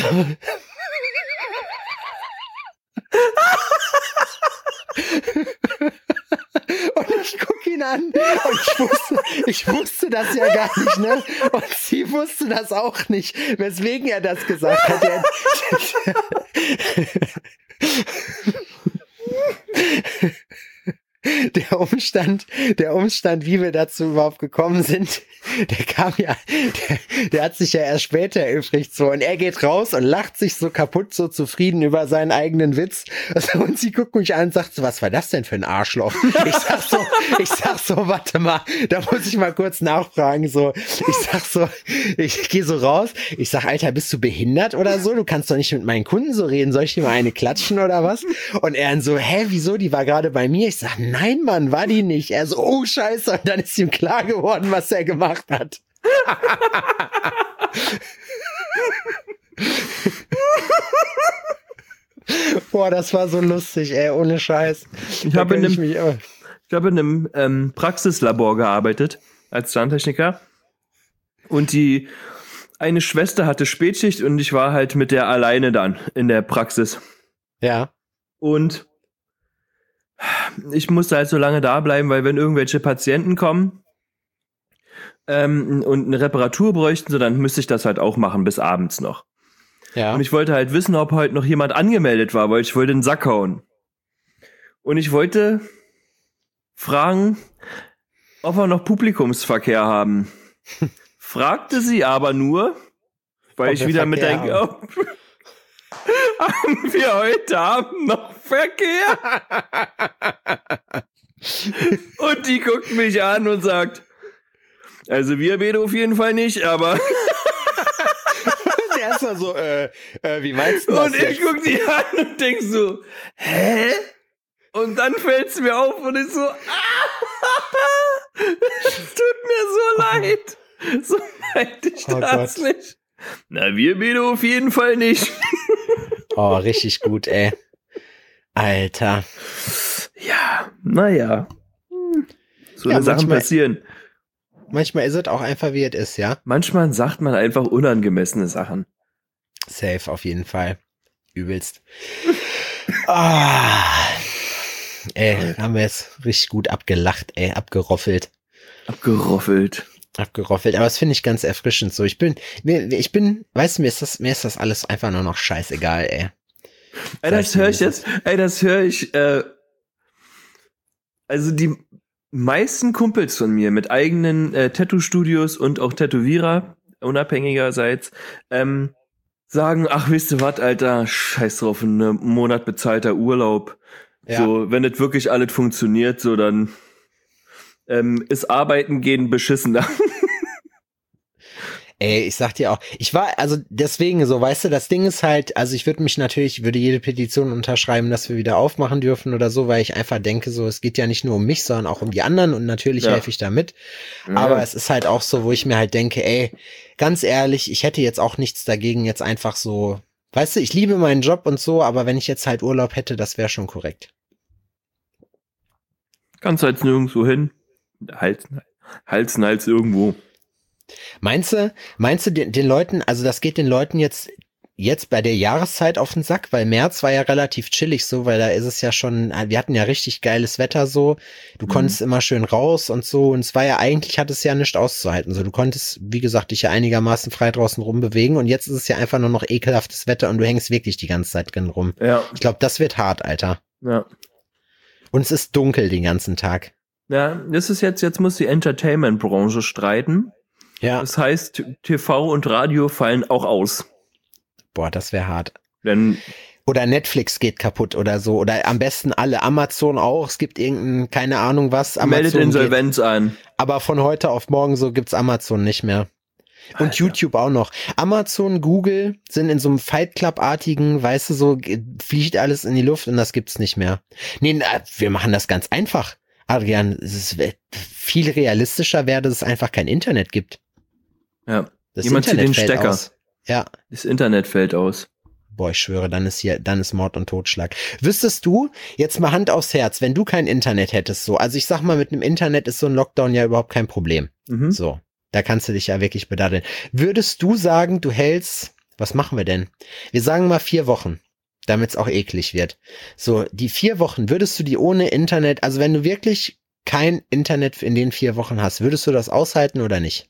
Und ich gucke ihn an und ich wusste das ja gar nicht, ne? Und sie wusste das auch nicht, weswegen er das gesagt hat. Der Umstand, wie wir dazu überhaupt gekommen sind, der hat sich ja erst später erübrigt, so, und er geht raus und lacht sich so kaputt, so zufrieden über seinen eigenen Witz, und sie guckt mich an und sagt so, was war das denn für ein Arschloch? Ich sag so, warte mal, da muss ich mal kurz nachfragen, so, ich gehe so raus, ich sag, Alter, bist du behindert oder so? Du kannst doch nicht mit meinen Kunden so reden, soll ich dir mal eine klatschen oder was? Und er dann so, hä, wieso, die war gerade bei mir? Ich sag, nein, Mann, war die nicht. Er so, oh, scheiße. Und dann ist ihm klar geworden, was er gemacht hat. Boah, das war so lustig, ey, ohne Scheiß. Ich habe in einem Praxislabor gearbeitet als Zahntechniker. Und die eine Schwester hatte Spätschicht und ich war halt mit der alleine dann in der Praxis. Ja. Und ich musste halt so lange da bleiben, weil wenn irgendwelche Patienten kommen und eine Reparatur bräuchten, so dann müsste ich das halt auch machen bis abends noch. Ja. Und ich wollte halt wissen, ob heute noch jemand angemeldet war, weil ich wollte den Sack hauen. Und ich wollte fragen, ob wir noch Publikumsverkehr haben. Fragte sie aber nur, weil ich wieder mit denke, haben wir heute Abend noch Verkehr? Und die guckt mich an und sagt, also wir beide auf jeden Fall nicht, aber... Der ist ja so, wie meinst du das? Und ich guck die an und denk so, hä? Und dann fällt's mir auf und ich so, es tut mir so leid. So meinte ich das nicht. Na, wir beide auf jeden Fall nicht. Oh, richtig gut, ey. Alter. Ja, naja. So Ja, eine Sachen passieren. Manchmal ist es auch einfach, wie es ist, ja? Manchmal sagt man einfach unangemessene Sachen. Safe, auf jeden Fall. Übelst. Ey, haben wir jetzt richtig gut abgelacht, ey, abgeroffelt. Abgeroffelt. Aber das finde ich ganz erfrischend so. Ich bin, weißt du, mir ist das alles einfach nur noch scheißegal, ey. Ey, das höre ich, also die meisten Kumpels von mir mit eigenen Tattoo-Studios und auch Tätowierer, unabhängigerseits, sagen, ach, wisst ihr was, Alter, scheiß drauf, einen Monat bezahlter Urlaub. Ja. So, wenn das wirklich alles funktioniert, so, dann ist Arbeiten gehen beschissener. Ey, ich sag dir auch, also deswegen so, weißt du, das Ding ist halt, also ich würde jede Petition unterschreiben, dass wir wieder aufmachen dürfen oder so, weil ich einfach denke so, es geht ja nicht nur um mich, sondern auch um die anderen und natürlich helfe ich da mit. Aber es ist halt auch so, wo ich mir halt denke, ey, ganz ehrlich, ich hätte jetzt auch nichts dagegen, jetzt einfach so, weißt du, ich liebe meinen Job und so, aber wenn ich jetzt halt Urlaub hätte, das wäre schon korrekt. Kannst halt nirgendwo hin. Hals irgendwo. Meinst du den Leuten, also das geht den Leuten jetzt bei der Jahreszeit auf den Sack, weil März war ja relativ chillig so, weil da ist es ja schon, wir hatten ja richtig geiles Wetter so, du konntest immer schön raus und so und es war ja eigentlich, hat es ja nicht auszuhalten, so du konntest, wie gesagt, dich ja einigermaßen frei draußen rumbewegen und jetzt ist es ja einfach nur noch ekelhaftes Wetter und du hängst wirklich die ganze Zeit drin rum. Ja. Ich glaube, das wird hart, Alter. Ja. Und es ist dunkel den ganzen Tag. Ja, das ist jetzt muss die Entertainment-Branche streiten. Ja. Das heißt, TV und Radio fallen auch aus. Boah, das wäre hart. Denn oder Netflix geht kaputt oder so. Oder am besten alle. Amazon auch. Es gibt irgendein, keine Ahnung was. Amazon meldet Insolvenz ein. Aber von heute auf morgen so gibt's Amazon nicht mehr. Und Alter. YouTube auch noch. Amazon, Google sind in so einem Fight Club-artigen, weißt du, so fliegt alles in die Luft und das gibt's nicht mehr. Nee, wir machen das ganz einfach. Adrian, es ist viel realistischer wäre, dass es einfach kein Internet gibt. Ja. Das Jemand zieht den Stecker. Aus. Ja. Das Internet fällt aus. Boah, ich schwöre, dann ist Mord und Totschlag. Wüsstest du, jetzt mal Hand aufs Herz, wenn du kein Internet hättest, so, also ich sag mal, mit einem Internet ist so ein Lockdown ja überhaupt kein Problem. Mhm. So, da kannst du dich ja wirklich bedaddeln. Würdest du sagen, du hältst, was machen wir denn? Wir sagen mal 4 Wochen, damit es auch eklig wird. So, die 4 Wochen, würdest du die ohne Internet, also wenn du wirklich kein Internet in den 4 Wochen hast, würdest du das aushalten oder nicht?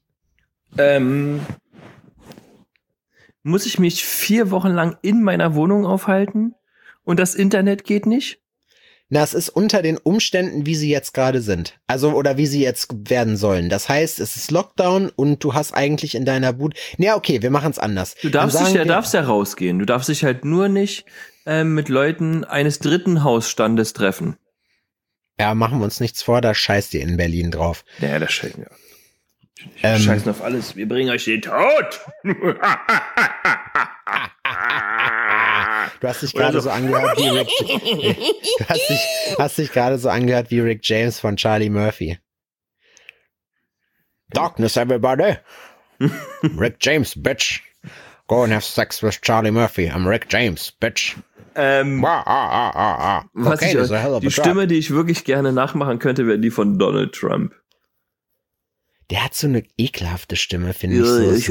Muss ich mich 4 Wochen lang in meiner Wohnung aufhalten und das Internet geht nicht? Na, es ist unter den Umständen, wie sie jetzt gerade sind. Also, oder wie sie jetzt werden sollen. Das heißt, es ist Lockdown und du hast eigentlich in deiner Bude... Ja, okay, wir machen es anders. Du darfst ja rausgehen. Du darfst dich halt nur nicht mit Leuten eines dritten Hausstandes treffen. Ja, machen wir uns nichts vor, da scheißt ihr in Berlin drauf. Ja, das scheißen wir. Scheißen auf alles. Wir bringen euch den Tod. Du hast dich gerade so angehört wie Rick. hast dich gerade so angehört wie Rick James von Charlie Murphy. Darkness, everybody. Rick James, bitch. Go and have sex with Charlie Murphy. I'm Rick James, bitch. Die Stimme, die ich wirklich gerne nachmachen könnte, wäre die von Donald Trump. Der hat so eine ekelhafte Stimme, finde ich.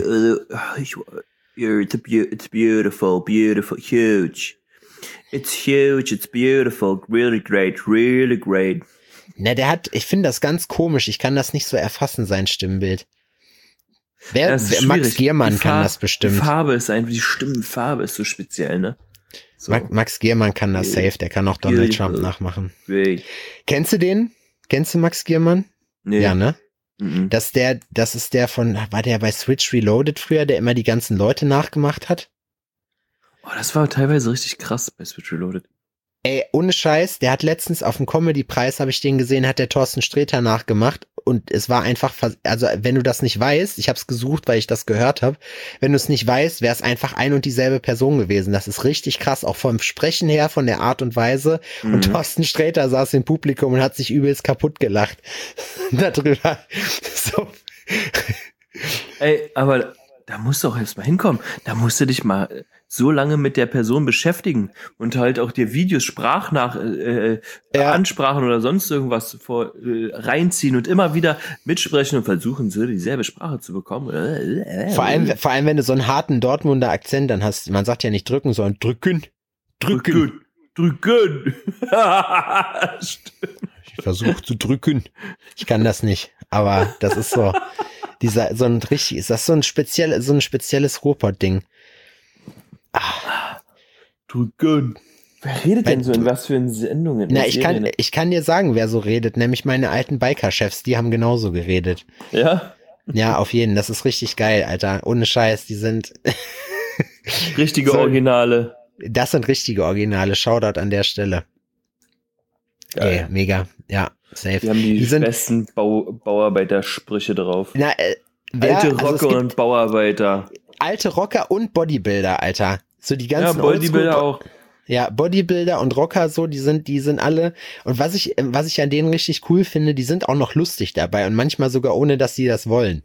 It's beautiful, beautiful, huge. It's huge, it's beautiful, really great, really great. Na, ich finde das ganz komisch. Ich kann das nicht so erfassen, sein Stimmbild. Max Giermann kann das bestimmt. Die Stimmenfarbe ist so speziell, ne? So. Max Giermann kann das safe, der kann auch Donald Trump nachmachen. Kennst du den? Kennst du Max Giermann? Nee. Ja, ne? Mhm. Das ist der war der bei Switch Reloaded früher, der immer die ganzen Leute nachgemacht hat? Oh, das war teilweise richtig krass bei Switch Reloaded. Ey, ohne Scheiß, der hat letztens auf dem Comedy-Preis, habe ich den gesehen, hat der Thorsten Sträter nachgemacht und es war einfach, also wenn du das nicht weißt, ich habe es gesucht, weil ich das gehört habe, wenn du es nicht weißt, wäre es einfach ein und dieselbe Person gewesen. Das ist richtig krass, auch vom Sprechen her, von der Art und Weise. Und Thorsten Sträter saß im Publikum und hat sich übelst kaputt gelacht darüber. So. Ey, aber da musst du auch erst mal hinkommen. Da musst du dich mal so lange mit der Person beschäftigen und halt auch dir Videos, Ansprachen oder sonst irgendwas reinziehen und immer wieder mitsprechen und versuchen, so dieselbe Sprache zu bekommen. Vor allem, wenn du so einen harten Dortmunder Akzent dann hast, man sagt ja nicht drücken, sondern drücken. Drücken. Ich versuche zu drücken. Ich kann das nicht, aber das ist so ist das so ein spezielles Ruhrpott-Ding. Drücken. Wer redet denn so in was für Sendungen? Na, ich kann dir sagen, wer so redet, nämlich meine alten Biker-Chefs, die haben genauso geredet. Ja? Ja, auf jeden, das ist richtig geil, Alter. Ohne Scheiß, die sind richtige Originale. Das sind richtige Originale. Shoutout an der Stelle. Ey, mega. Ja, safe. Die haben die besten Bauarbeitersprüche drauf. Alte Rocke und Bauarbeiter. Alte Rocker und Bodybuilder, Alter. So die ganzen Bodybuilder auch. Ja, Bodybuilder und Rocker so, die sind alle, und was ich an denen richtig cool finde, die sind auch noch lustig dabei und manchmal sogar ohne, dass sie das wollen.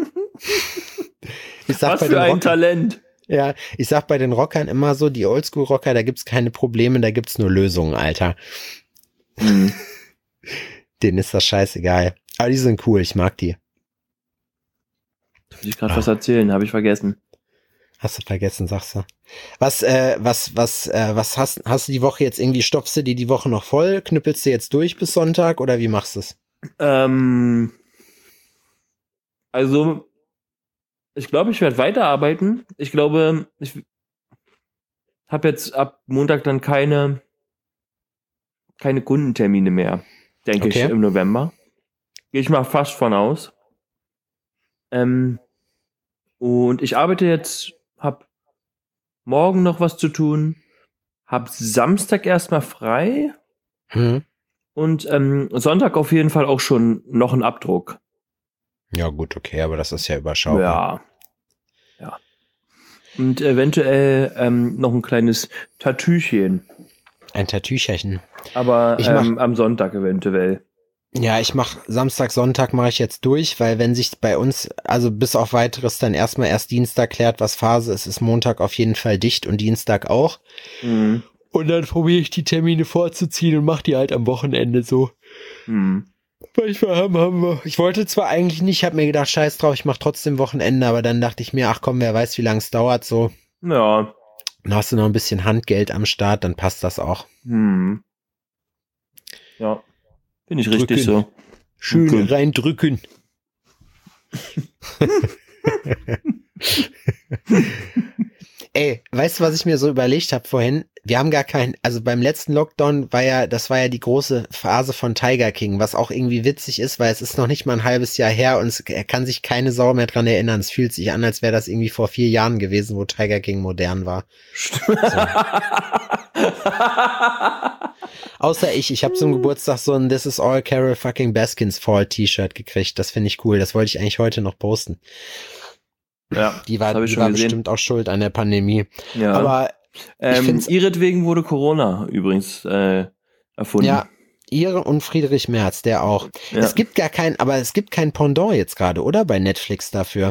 Was für ein Talent. Ja, ich sag bei den Rockern immer so, die Oldschool-Rocker, da gibt's keine Probleme, da gibt's nur Lösungen, Alter. Denen ist das scheißegal. Aber die sind cool, ich mag die. Darf ich gerade was erzählen? Habe ich vergessen. Hast du vergessen, sagst du. Was hast du die Woche jetzt irgendwie, stopfst du die Woche noch voll? Knüppelst du jetzt durch bis Sonntag oder wie machst du es? Also, ich glaube, ich werde weiterarbeiten. Ich glaube, ich habe jetzt ab Montag dann keine Kundentermine mehr, denke ich, im November. Gehe ich mal fast von aus. Und ich arbeite jetzt, hab morgen noch was zu tun, hab Samstag erstmal frei und Sonntag auf jeden Fall auch schon noch einen Abdruck. Ja gut, okay, aber das ist ja überschaubar. Ja. Und eventuell noch ein kleines Tattoochen. Ein Tattoochen. Aber am Sonntag eventuell. Ja, ich mache Samstag, Sonntag mache ich jetzt durch, weil wenn sich bei uns, also bis auf weiteres dann erst Dienstag klärt, was Phase ist, ist Montag auf jeden Fall dicht und Dienstag auch. Und dann probiere ich die Termine vorzuziehen und mache die halt am Wochenende so. Manchmal ich wollte zwar eigentlich nicht, habe mir gedacht, scheiß drauf, ich mache trotzdem Wochenende, aber dann dachte ich mir, ach komm, wer weiß, wie lange es dauert so. Ja. Dann hast du noch ein bisschen Handgeld am Start, dann passt das auch. Ja. Finde ich richtig so. Schön reindrücken. Ey, weißt du, was ich mir so überlegt habe vorhin? Wir haben gar also beim letzten Lockdown das war ja die große Phase von Tiger King, was auch irgendwie witzig ist, weil es ist noch nicht mal ein halbes Jahr her und er kann sich keine Sau mehr dran erinnern. Es fühlt sich an, als wäre das irgendwie vor 4 Jahren gewesen, wo Tiger King modern war. So. Außer ich habe zum Geburtstag so ein This is all Carol fucking Baskins Fall T-Shirt gekriegt. Das finde ich cool. Das wollte ich eigentlich heute noch posten. Ja, die war bestimmt auch schuld an der Pandemie. Ja. Aber ihretwegen wurde Corona übrigens erfunden. Ja, ihre und Friedrich Merz, der auch. Ja. Es gibt kein Pendant jetzt gerade, oder? Bei Netflix dafür.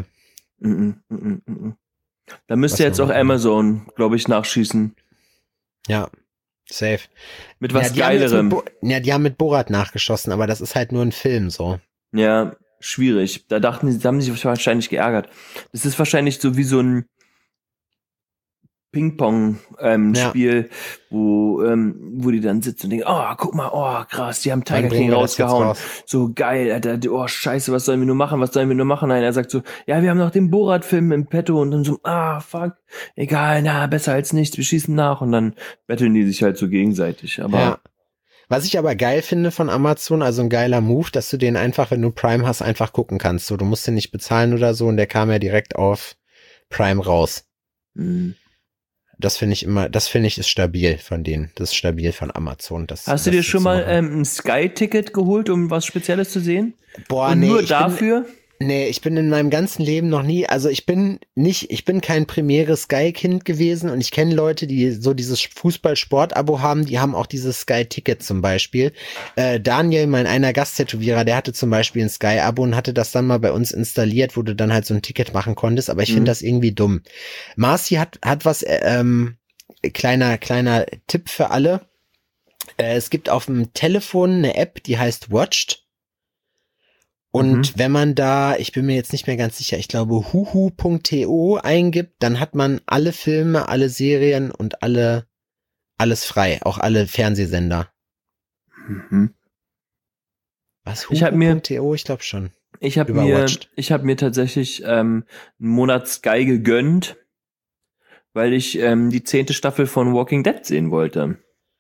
Da müsste jetzt auch Amazon, glaube ich, nachschießen. Ja, safe. Mit was Geilerem. Die haben mit Borat nachgeschossen, aber das ist halt nur ein Film so. Ja, schwierig. Da haben sie sich wahrscheinlich geärgert. Das ist wahrscheinlich so wie so ein Ping-Pong-Spiel, wo die dann sitzen und denken, oh, guck mal, oh, krass, die haben Tiger King rausgehauen. So geil, Alter, oh, scheiße, was sollen wir nur machen? Nein, er sagt so, ja, wir haben noch den Borat-Film im Petto und dann so, fuck, egal, besser als nichts, wir schießen nach und dann betteln die sich halt so gegenseitig, aber... Ja. Was ich aber geil finde von Amazon, also ein geiler Move, dass du den einfach, wenn du Prime hast, einfach gucken kannst. So, du musst den nicht bezahlen oder so und der kam ja direkt auf Prime raus. Das finde ich ist stabil von denen. Das ist stabil von Amazon. Hast du dir schon mal ein Sky-Ticket geholt, um was Spezielles zu sehen? Boah, und nur dafür? Nee, ich bin in meinem ganzen Leben noch nie, also ich bin kein Premiere Sky-Kind gewesen und ich kenne Leute, die so dieses Fußball-Sport-Abo haben, die haben auch dieses Sky-Ticket zum Beispiel. Daniel, mein einer Gasttätowierer, der hatte zum Beispiel ein Sky-Abo und hatte das dann mal bei uns installiert, wo du dann halt so ein Ticket machen konntest, aber ich finde das irgendwie dumm. Marci hat was, kleiner Tipp für alle. Es gibt auf dem Telefon eine App, die heißt Watched. Und wenn man da, ich bin mir jetzt nicht mehr ganz sicher, ich glaube huhu.to eingibt, dann hat man alle Filme, alle Serien und alles frei, auch alle Fernsehsender. Was, huhu.to? Ich glaube schon. Ich habe mir tatsächlich einen Monat Sky gegönnt, weil ich die 10. Staffel von Walking Dead sehen wollte.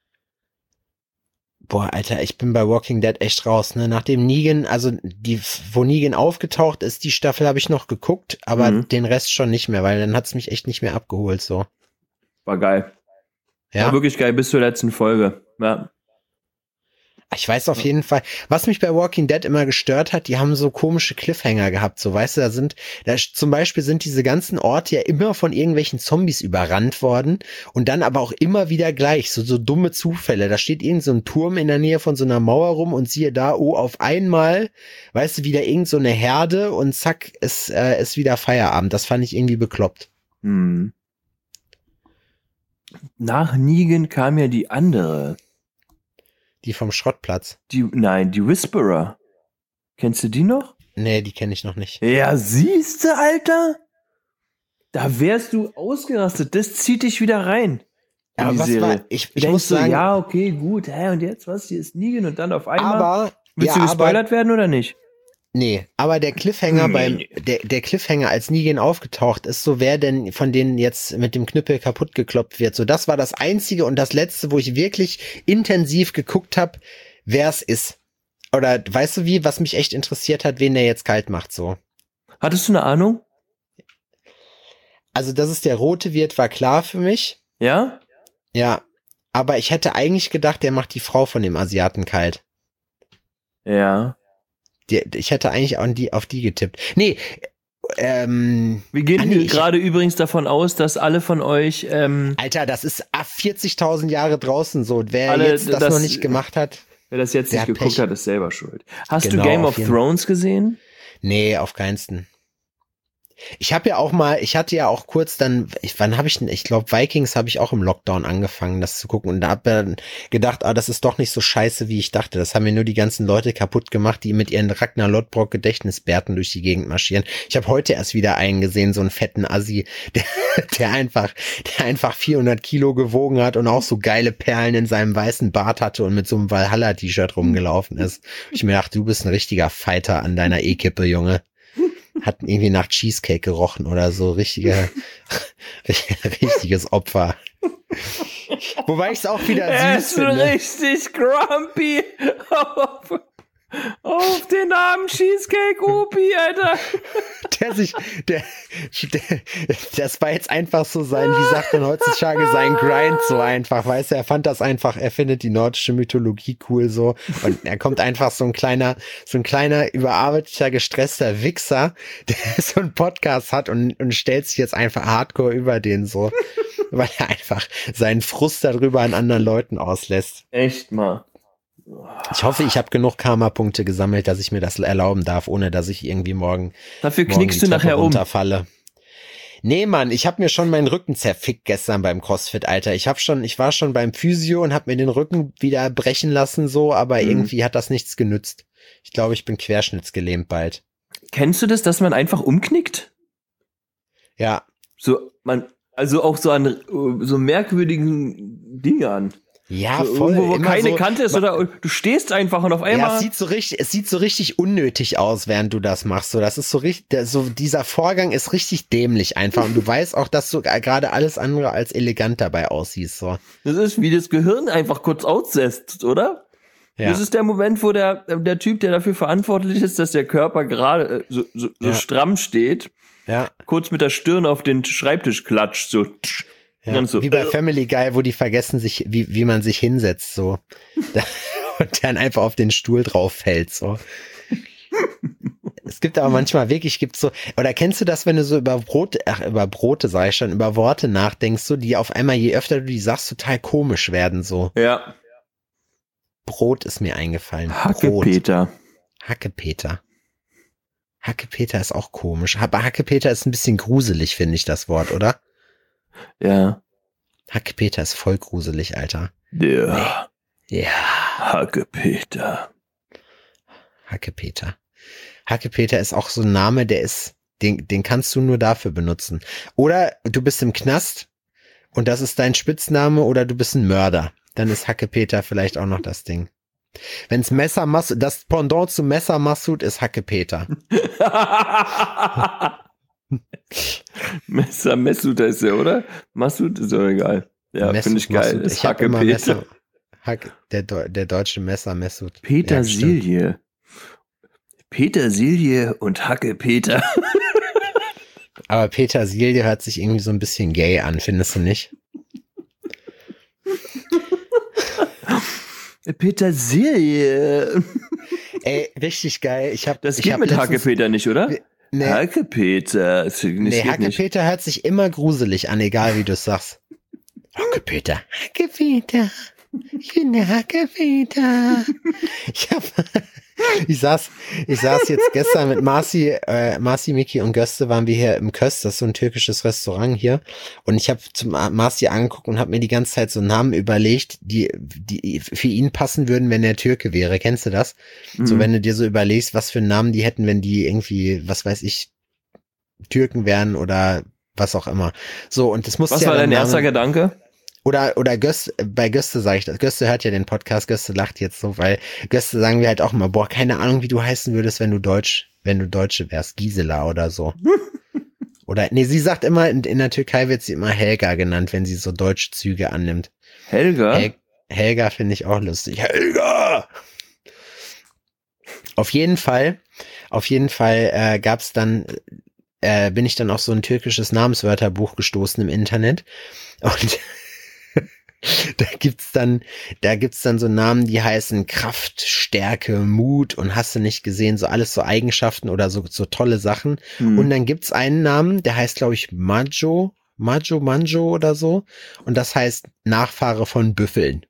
Boah, Alter, ich bin bei Walking Dead echt raus, ne? Nachdem Negan, wo Negan aufgetaucht ist, die Staffel habe ich noch geguckt, aber den Rest schon nicht mehr, weil dann hat's mich echt nicht mehr abgeholt, so. War geil. Ja? War wirklich geil, bis zur letzten Folge, ja. Ich weiß auf jeden Fall, was mich bei Walking Dead immer gestört hat, die haben so komische Cliffhanger gehabt, so, weißt du, zum Beispiel sind diese ganzen Orte ja immer von irgendwelchen Zombies überrannt worden und dann aber auch immer wieder gleich, so dumme Zufälle. Da steht irgend so ein Turm in der Nähe von so einer Mauer rum und siehe da, auf einmal, weißt du, wieder irgend so eine Herde und zack, ist wieder Feierabend. Das fand ich irgendwie bekloppt. Hm. Nach Negan kam ja die andere. Die vom Schrottplatz. Die Whisperer. Kennst du die noch? Nee, die kenne ich noch nicht. Ja, siehste, Alter? Da wärst du ausgerastet. Das zieht dich wieder rein. Aber was Serie. war, ich Du muss denkst sagen, so, ja, okay, gut. Hä, und jetzt was? Hier ist Negan und dann auf einmal. aber, Willst du gespoilert werden oder nicht? Nee, aber der Cliffhanger der Cliffhanger, als Negan aufgetaucht ist, so wer denn von denen jetzt mit dem Knüppel kaputt gekloppt wird, so das war das einzige und das letzte, wo ich wirklich intensiv geguckt habe, wer es ist. Oder weißt du was mich echt interessiert hat, wen der jetzt kalt macht, so. Hattest du eine Ahnung? Also, dass es der Rote wird, war klar für mich. Ja? Ja, aber ich hätte eigentlich gedacht, der macht die Frau von dem Asiaten kalt. Ja. Ich hätte eigentlich auf die getippt. Nee, wir gehen gerade übrigens davon aus, dass alle von euch Alter, das ist 40.000 Jahre draußen so. Wer alle jetzt das noch nicht gemacht hat. Wer das jetzt nicht geguckt hat, ist selber schuld. Hast du Genau, Game of Thrones gesehen? Nee, auf keinsten. Ich hatte ja auch kurz dann, ich glaube Vikings habe ich auch im Lockdown angefangen, das zu gucken und da habe dann gedacht, das ist doch nicht so scheiße, wie ich dachte. Das haben mir nur die ganzen Leute kaputt gemacht, die mit ihren Ragnar Lodbrok Gedächtnisbärten durch die Gegend marschieren. Ich habe heute erst wieder einen gesehen, so einen fetten Assi, der einfach 400 Kilo gewogen hat und auch so geile Perlen in seinem weißen Bart hatte und mit so einem Valhalla-T-Shirt rumgelaufen ist. Ich mir dachte, du bist ein richtiger Fighter an deiner E-Kippe, Junge. Hat irgendwie nach Cheesecake gerochen oder so. Richtiges Opfer. Wobei ich es auch wieder süß finde. Er ist richtig grumpy auf den Namen Cheesecake Upi, Alter. Das war jetzt einfach so wie sagt man heutzutage, sein Grind so einfach, weißt du, er fand das einfach, er findet die nordische Mythologie cool so und er kommt einfach so ein kleiner, überarbeiteter, gestresster Wichser, der so einen Podcast hat und stellt sich jetzt einfach hardcore über den so, weil er einfach seinen Frust darüber an anderen Leuten auslässt. Echt mal. Ich hoffe, ich habe genug Karma-Punkte gesammelt, dass ich mir das erlauben darf, ohne dass ich irgendwie morgen knickst du nachher runterfalle. Nee, Mann, ich habe mir schon meinen Rücken zerfickt gestern beim CrossFit, Alter. Ich war schon beim Physio und habe mir den Rücken wieder brechen lassen, so, aber irgendwie hat das nichts genützt. Ich glaube, ich bin querschnittsgelähmt bald. Kennst du das, dass man einfach umknickt? Ja. Also auch so an so merkwürdigen Dingern. Ja, so voll. Irgendwo, wo keine Kante ist oder du stehst einfach und auf einmal. Ja, es sieht so richtig unnötig aus, während du das machst. So, das ist so richtig, dieser Vorgang ist richtig dämlich einfach. Und du weißt auch, dass du gerade alles andere als elegant dabei aussiehst. So. Das ist wie das Gehirn einfach kurz aussetzt, oder? Ja. Das ist der Moment, wo der Typ, der dafür verantwortlich ist, dass der Körper gerade so stramm steht, kurz mit der Stirn auf den Schreibtisch klatscht, so. Ja, so, wie bei Family Guy, wo die vergessen wie man sich hinsetzt, so. Und dann einfach auf den Stuhl drauf fällt, so. Es gibt aber manchmal wirklich, oder kennst du das, wenn du so über Worte nachdenkst, so, die auf einmal, je öfter du die sagst, total komisch werden, so. Ja. Brot ist mir eingefallen. Hackepeter. Hackepeter ist auch komisch. Aber Hackepeter ist ein bisschen gruselig, finde ich, das Wort, oder? Ja. Hackepeter ist voll gruselig, Alter. Ja. Ja. Hackepeter. Hackepeter ist auch so ein Name, den kannst du nur dafür benutzen. Oder du bist im Knast und das ist dein Spitzname oder du bist ein Mörder. Dann ist Hackepeter vielleicht auch noch das Ding. Wenn's das Pendant zu Messer Massoud ist Hackepeter. Messer Massoud ist ja, oder? Massoud ist doch egal. Ja, finde ich geil. Ich habe immer Messer. Der deutsche Messer Massoud. Petersilie. Petersilie und Hackepeter. Aber Petersilie hört sich irgendwie so ein bisschen gay an, findest du nicht? Petersilie. Ey, richtig geil. Das geht mit Hackepeter nicht, oder? Nee. Hackepeter. Nee, Hackepeter hört sich immer gruselig an, egal wie du es sagst. Hackepeter. Hackepeter. Ich bin der Hackepeter. Ich saß jetzt gestern mit Marci, Miki und Göste waren wir hier im Köst, das ist so ein türkisches Restaurant hier. Und ich habe zum Marci angeguckt und habe mir die ganze Zeit so Namen überlegt, die für ihn passen würden, wenn er Türke wäre. Kennst du das? Mhm. So, wenn du dir so überlegst, was für einen Namen die hätten, wenn die irgendwie, was weiß ich, Türken wären oder was auch immer. So, und das muss ja. Was war dein erster Gedanke? Oder bei Göste sage ich das. Göste hört ja den Podcast, Göste lacht jetzt so, weil Göste sagen wir halt auch immer, boah, keine Ahnung, wie du heißen würdest, wenn du Deutsche wärst, Gisela oder so. Oder, nee, sie sagt immer, in der Türkei wird sie immer Helga genannt, wenn sie so deutsche Züge annimmt. Helga? Helga finde ich auch lustig. Helga! Auf jeden Fall gab's dann, bin ich dann auf so ein türkisches Namenswörterbuch gestoßen im Internet und da gibt's dann so Namen, die heißen Kraft, Stärke, Mut und hast du nicht gesehen, so alles so Eigenschaften oder so tolle Sachen. Und dann gibt's einen Namen, der heißt, glaube ich, Manjo oder so. Und das heißt Nachfahre von Büffeln.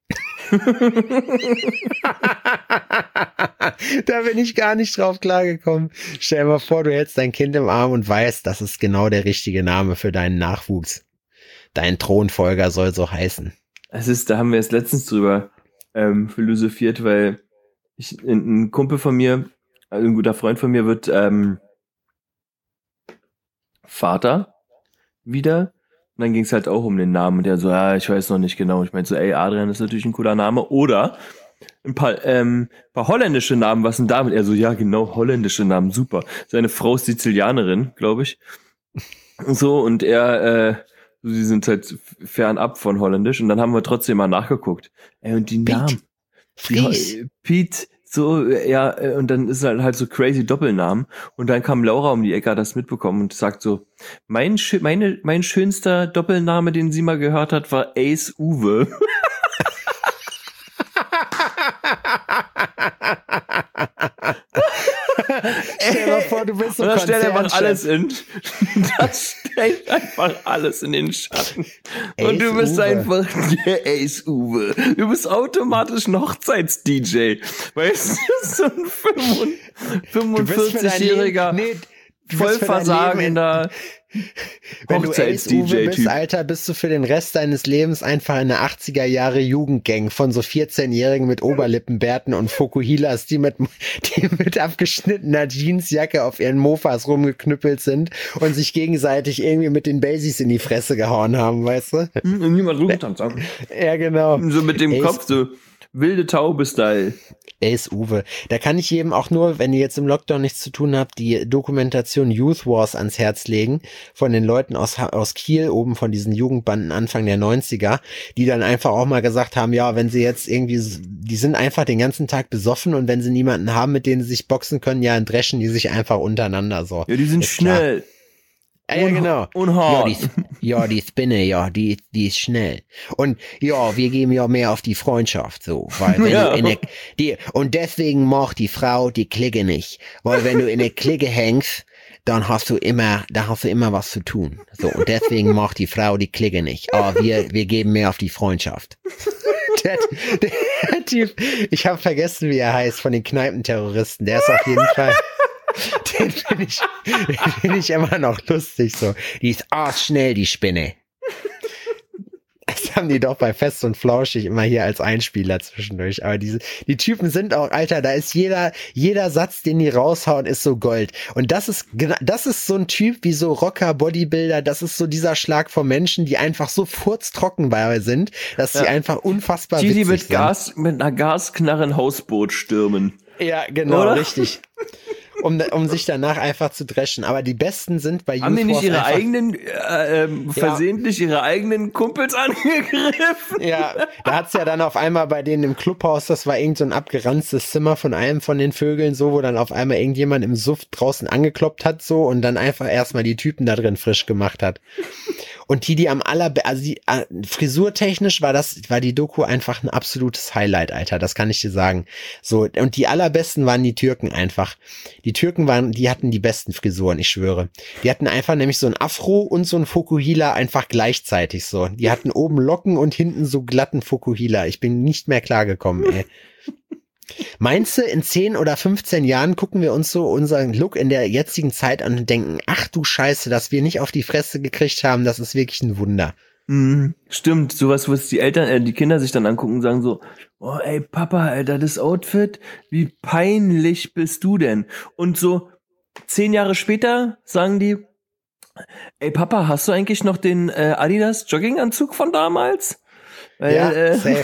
Da bin ich gar nicht drauf klargekommen. Stell dir mal vor, du hältst dein Kind im Arm und weißt, das ist genau der richtige Name für deinen Nachwuchs. Dein Thronfolger soll so heißen. Da haben wir jetzt letztens drüber philosophiert, weil ein Kumpel von mir, also ein guter Freund von mir wird Vater wieder. Und dann ging es halt auch um den Namen. Und der so, ja, ich weiß noch nicht genau. Ich meinte so, ey, Adrian ist natürlich ein cooler Name. Oder ein paar holländische Namen, was denn damit? Er so, ja, genau, holländische Namen, super. Seine Frau ist Sizilianerin, glaube ich. So, und sie sind halt fernab von Holländisch. Und dann haben wir trotzdem mal nachgeguckt. Ey, und die Namen. Piet, so, ja, und dann ist halt so crazy Doppelnamen. Und dann kam Laura um die Ecke, hat das mitbekommen und sagt so, mein schönster Doppelname, den sie mal gehört hat, war Ace Uwe. Stell dir mal vor, du bist so das stellt einfach alles in den Schatten. Ace und du bist Uwe. Einfach der Ace Uwe. Du bist automatisch ein Hochzeits-DJ. Weißt du, so ein 45-jähriger, voll versagender wenn du Ace Uwe bist, Alter, bist du für den Rest deines Lebens einfach eine 80er-Jahre Jugendgang von so 14-Jährigen mit Oberlippenbärten und Fokuhilas, die mit abgeschnittener Jeansjacke auf ihren Mofas rumgeknüppelt sind und sich gegenseitig irgendwie mit den Basies in die Fresse gehauen haben, weißt du? Niemand rumtanzt. Ja, genau. So mit dem Kopf, so wilde Taube-Style. Ace Uwe. Da kann ich jedem auch nur, wenn ihr jetzt im Lockdown nichts zu tun habt, die Dokumentation Youth Wars ans Herz legen von den Leuten aus Kiel, oben von diesen Jugendbanden Anfang der 90er, die dann einfach auch mal gesagt haben, ja, wenn sie jetzt irgendwie, die sind einfach den ganzen Tag besoffen und wenn sie niemanden haben, mit denen sie sich boxen können, ja, dann dreschen die sich einfach untereinander so. Ja, die sind schnell. Ja, genau. Und hart. Die Spinne, ja, die ist schnell. Und ja, wir geben ja mehr auf die Freundschaft, so, weil wenn du und deswegen macht die Frau die Clique nicht, weil wenn du in der Clique hängst, dann hast du immer was zu tun. So, und deswegen macht die Frau die Clique nicht. Aber wir geben mehr auf die Freundschaft. Der Typ, ich habe vergessen, wie er heißt, von den Kneipenterroristen, der ist auf jeden Fall. Den finde ich immer noch lustig so. Die ist arschschnell, die Spinne. Das haben die doch bei Fest und Flauschig immer hier als Einspieler zwischendurch. Aber die Typen sind auch, Alter, da ist jeder Satz, den die raushauen, ist so Gold. Und das ist so ein Typ wie so Rocker, Bodybuilder, das ist so dieser Schlag von Menschen, die einfach so furztrocken bei sind, dass sie einfach unfassbar witzig sind. Die mit einer Gasknarre ein Hausboot stürmen. Ja, genau, oder? Richtig. Um sich danach einfach zu dreschen. Aber die Besten sind bei Youth Wars. Haben die nicht versehentlich ihre eigenen Kumpels angegriffen? Ja, da hat's ja dann auf einmal bei denen im Clubhaus, das war irgend so ein abgeranztes Zimmer von einem von den Vögeln, so, wo dann auf einmal irgendjemand im Suff draußen angekloppt hat, so, und dann einfach erstmal die Typen da drin frisch gemacht hat. Und die frisurtechnisch war die Doku einfach ein absolutes Highlight, Alter. Das kann ich dir sagen. So, und die allerbesten waren die Türken einfach. Die Türken die hatten die besten Frisuren, ich schwöre. Die hatten einfach nämlich so ein Afro und so ein Fukuhila einfach gleichzeitig so. Die hatten oben Locken und hinten so glatten Fukuhila. Ich bin nicht mehr klargekommen, ey. Meinst du, in 10 oder 15 Jahren gucken wir uns so unseren Look in der jetzigen Zeit an und denken, ach du Scheiße, dass wir nicht auf die Fresse gekriegt haben, das ist wirklich ein Wunder. Stimmt, sowas, wo es die Kinder sich dann angucken und sagen so, oh ey Papa, Alter, das Outfit, wie peinlich bist du denn? Und so 10 Jahre später sagen die, ey Papa, hast du eigentlich noch den Adidas Jogginganzug von damals? Weil, safe.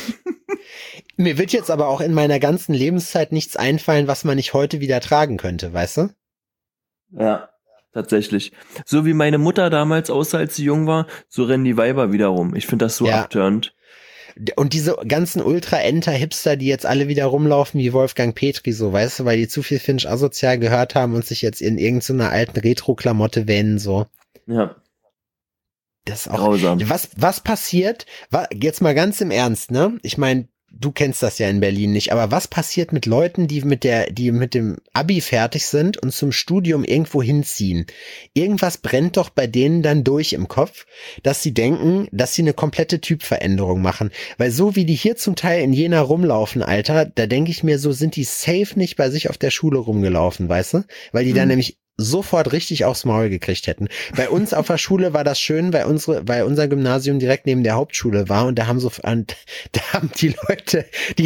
Mir wird jetzt aber auch in meiner ganzen Lebenszeit nichts einfallen, was man nicht heute wieder tragen könnte, weißt du? Ja, tatsächlich. So wie meine Mutter damals aussah, als sie jung war, so rennen die Weiber wieder rum. Ich finde das so abturnt. Und diese ganzen Ultra-Enter-Hipster, die jetzt alle wieder rumlaufen wie Wolfgang Petri, so, weißt du, weil die zu viel Finch asozial gehört haben und sich jetzt in irgendeiner alten Retro-Klamotte wähnen, so. Ja. Das ist auch grausam. Was passiert, jetzt mal ganz im Ernst, ne? Ich meine, du kennst das ja in Berlin nicht, aber was passiert mit Leuten, die mit dem Abi fertig sind und zum Studium irgendwo hinziehen? Irgendwas brennt doch bei denen dann durch im Kopf, dass sie denken, dass sie eine komplette Typveränderung machen. Weil so wie die hier zum Teil in Jena rumlaufen, Alter, da denke ich mir, so sind die safe nicht bei sich auf der Schule rumgelaufen, weißt du? Weil die dann nämlich sofort richtig aufs Maul gekriegt hätten. Bei uns auf der Schule war das schön, weil unser Gymnasium direkt neben der Hauptschule war und da haben die Leute, die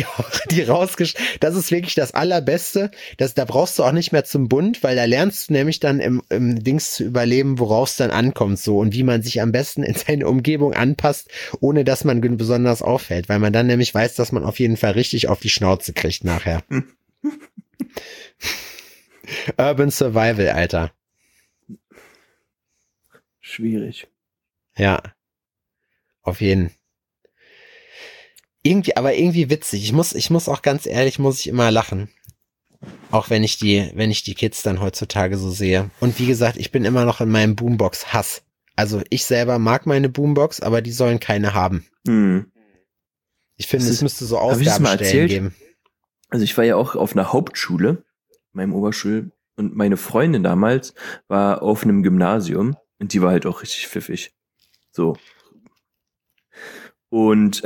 das ist wirklich das Allerbeste, da brauchst du auch nicht mehr zum Bund, weil da lernst du nämlich dann im Dings zu überleben, worauf es dann ankommt, so, und wie man sich am besten in seine Umgebung anpasst, ohne dass man besonders auffällt, weil man dann nämlich weiß, dass man auf jeden Fall richtig auf die Schnauze kriegt nachher. Urban Survival, Alter. Schwierig. Ja. Auf jeden. Irgendwie witzig. Ich muss auch ganz ehrlich, muss ich immer lachen. Auch wenn ich die Kids dann heutzutage so sehe. Und wie gesagt, ich bin immer noch in meinem Boombox-Hass. Also ich selber mag meine Boombox, aber die sollen keine haben. Ich finde, es müsste so Ausgabestellen geben. Also ich war ja auch auf einer Hauptschule, meinem Oberschul, und meine Freundin damals war auf einem Gymnasium und die war halt auch richtig pfiffig. So. Und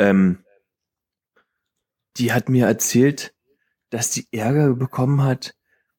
die hat mir erzählt, dass die Ärger bekommen hat,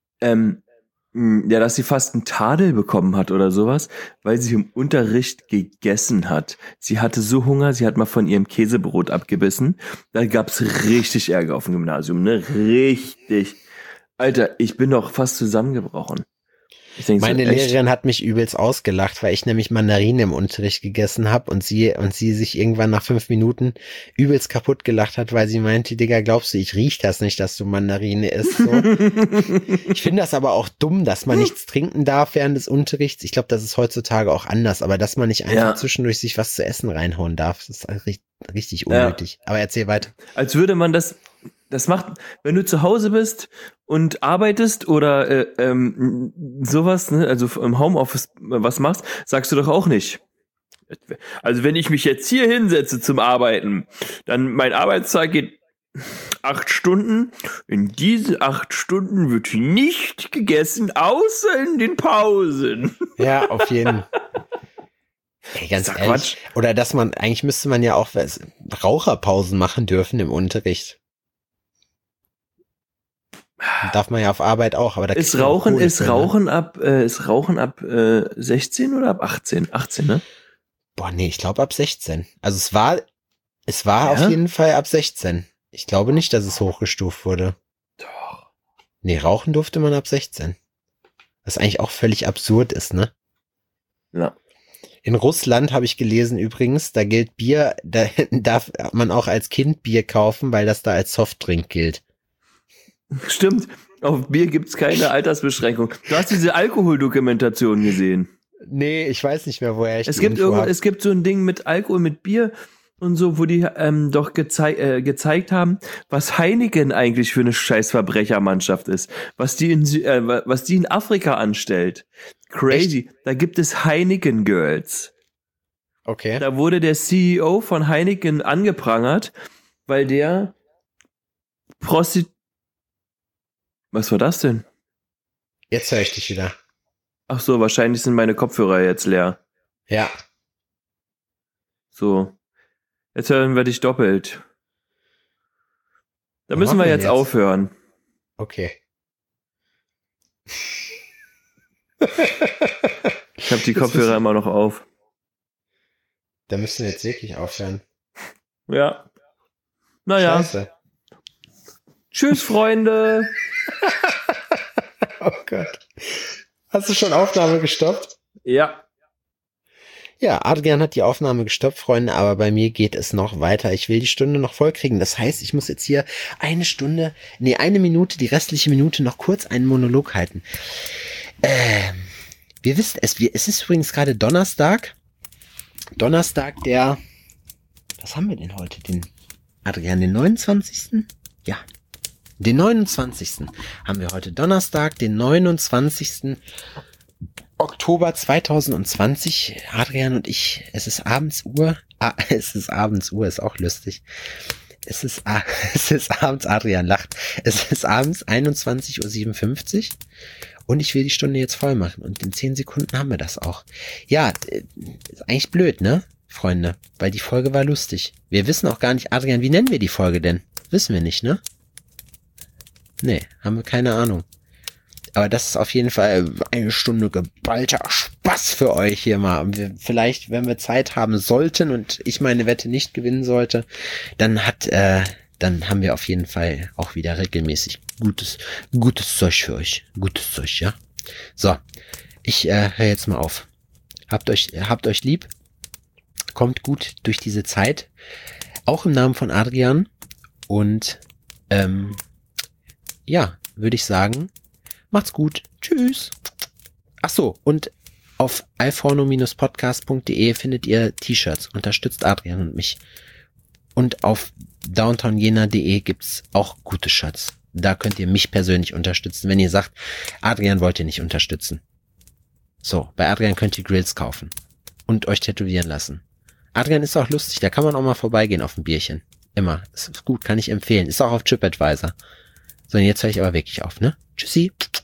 dass sie fast einen Tadel bekommen hat oder sowas, weil sie im Unterricht gegessen hat. Sie hatte so Hunger, sie hat mal von ihrem Käsebrot abgebissen. Da gab's richtig Ärger auf dem Gymnasium, ne? Richtig. Alter, ich bin doch fast zusammengebrochen. Meine Lehrerin hat mich übelst ausgelacht, weil ich nämlich Mandarinen im Unterricht gegessen habe und sie sich irgendwann nach 5 Minuten übelst kaputt gelacht hat, weil sie meinte, Digga, glaubst du, ich riech das nicht, dass du Mandarine isst? So. Ich finde das aber auch dumm, dass man nichts trinken darf während des Unterrichts. Ich glaube, das ist heutzutage auch anders, aber dass man nicht einfach zwischendurch sich was zu essen reinhauen darf, das ist richtig unnötig. Aber erzähl weiter. Als würde man das macht, wenn du zu Hause bist und arbeitest oder sowas, ne, also im Homeoffice was machst, sagst du doch auch nicht. Also wenn ich mich jetzt hier hinsetze zum Arbeiten, dann mein Arbeitstag geht 8 Stunden. In diesen 8 Stunden wird nicht gegessen, außer in den Pausen. Ja, auf jeden Fall. Hey, ganz ehrlich. Quatsch. Oder eigentlich müsste man ja auch Raucherpausen machen dürfen im Unterricht. Darf man ja auf Arbeit auch, aber da ist Rauchen ab 16 oder ab 18? 18, ne? Boah, nee, ich glaube ab 16. Also es war auf jeden Fall ab 16. Ich glaube nicht, dass es hochgestuft wurde. Doch. Nee, rauchen durfte man ab 16. Was eigentlich auch völlig absurd ist, ne? Ja. In Russland habe ich gelesen übrigens, da gilt Bier, da darf man auch als Kind Bier kaufen, weil das da als Softdrink gilt. Stimmt, auf Bier gibt's keine Altersbeschränkung. Du hast diese Alkoholdokumentation gesehen. Nee, ich weiß nicht mehr, woher ich es gibt so ein Ding mit Alkohol, mit Bier und so, wo die doch gezeigt haben, was Heineken eigentlich für eine scheiß Verbrechermannschaft ist. Was die in Afrika anstellt. Crazy. Echt? Da gibt es Heineken Girls. Okay. Da wurde der CEO von Heineken angeprangert, weil der Was war das denn? Jetzt höre ich dich wieder. Ach so, wahrscheinlich sind meine Kopfhörer jetzt leer. Ja. So. Jetzt hören wir dich doppelt. Da Wo müssen waren wir wir jetzt jetzt? aufhören. Okay. Ich habe die Kopfhörer immer noch auf. Da müssen wir jetzt wirklich aufhören. Ja. Naja. Scheiße. Tschüss, Freunde. Oh Gott. Hast du schon Aufnahme gestoppt? Ja. Ja, Adrian hat die Aufnahme gestoppt, Freunde, aber bei mir geht es noch weiter. Ich will die Stunde noch voll kriegen. Das heißt, ich muss jetzt hier eine Minute, die restliche Minute noch kurz einen Monolog halten. Wir wissen es, es ist übrigens gerade Donnerstag. Donnerstag, was haben wir denn heute? Adrian, den 29.? Ja. Den 29. haben wir heute Donnerstag, den 29. Oktober 2020. Adrian und ich, es ist abends Uhr. Ist auch lustig. Es ist abends, Adrian lacht. Es ist abends 21:57 Uhr und ich will die Stunde jetzt voll machen und in 10 Sekunden haben wir das auch. Ja, ist eigentlich blöd, ne, Freunde? Weil die Folge war lustig. Wir wissen auch gar nicht, Adrian, wie nennen wir die Folge denn? Wissen wir nicht, ne? Nee, haben wir keine Ahnung. Aber das ist auf jeden Fall eine Stunde geballter Spaß für euch hier mal. Vielleicht, wenn wir Zeit haben sollten und ich meine Wette nicht gewinnen sollte, dann haben wir auf jeden Fall auch wieder regelmäßig gutes Zeug für euch. Gutes Zeug, ja? So, ich höre jetzt mal auf. Habt euch lieb. Kommt gut durch diese Zeit. Auch im Namen von Adrian. Und ja, würde ich sagen, macht's gut. Tschüss. Ach so, und auf alforno-podcast.de findet ihr T-Shirts. Unterstützt Adrian und mich. Und auf downtownyena.de gibt's auch gute Shirts. Da könnt ihr mich persönlich unterstützen, wenn ihr sagt, Adrian wollt ihr nicht unterstützen. So, bei Adrian könnt ihr Grills kaufen. Und euch tätowieren lassen. Adrian ist auch lustig, da kann man auch mal vorbeigehen auf ein Bierchen. Immer. Ist gut, kann ich empfehlen. Ist auch auf TripAdvisor. So, und jetzt höre ich aber wirklich auf, ne? Tschüssi.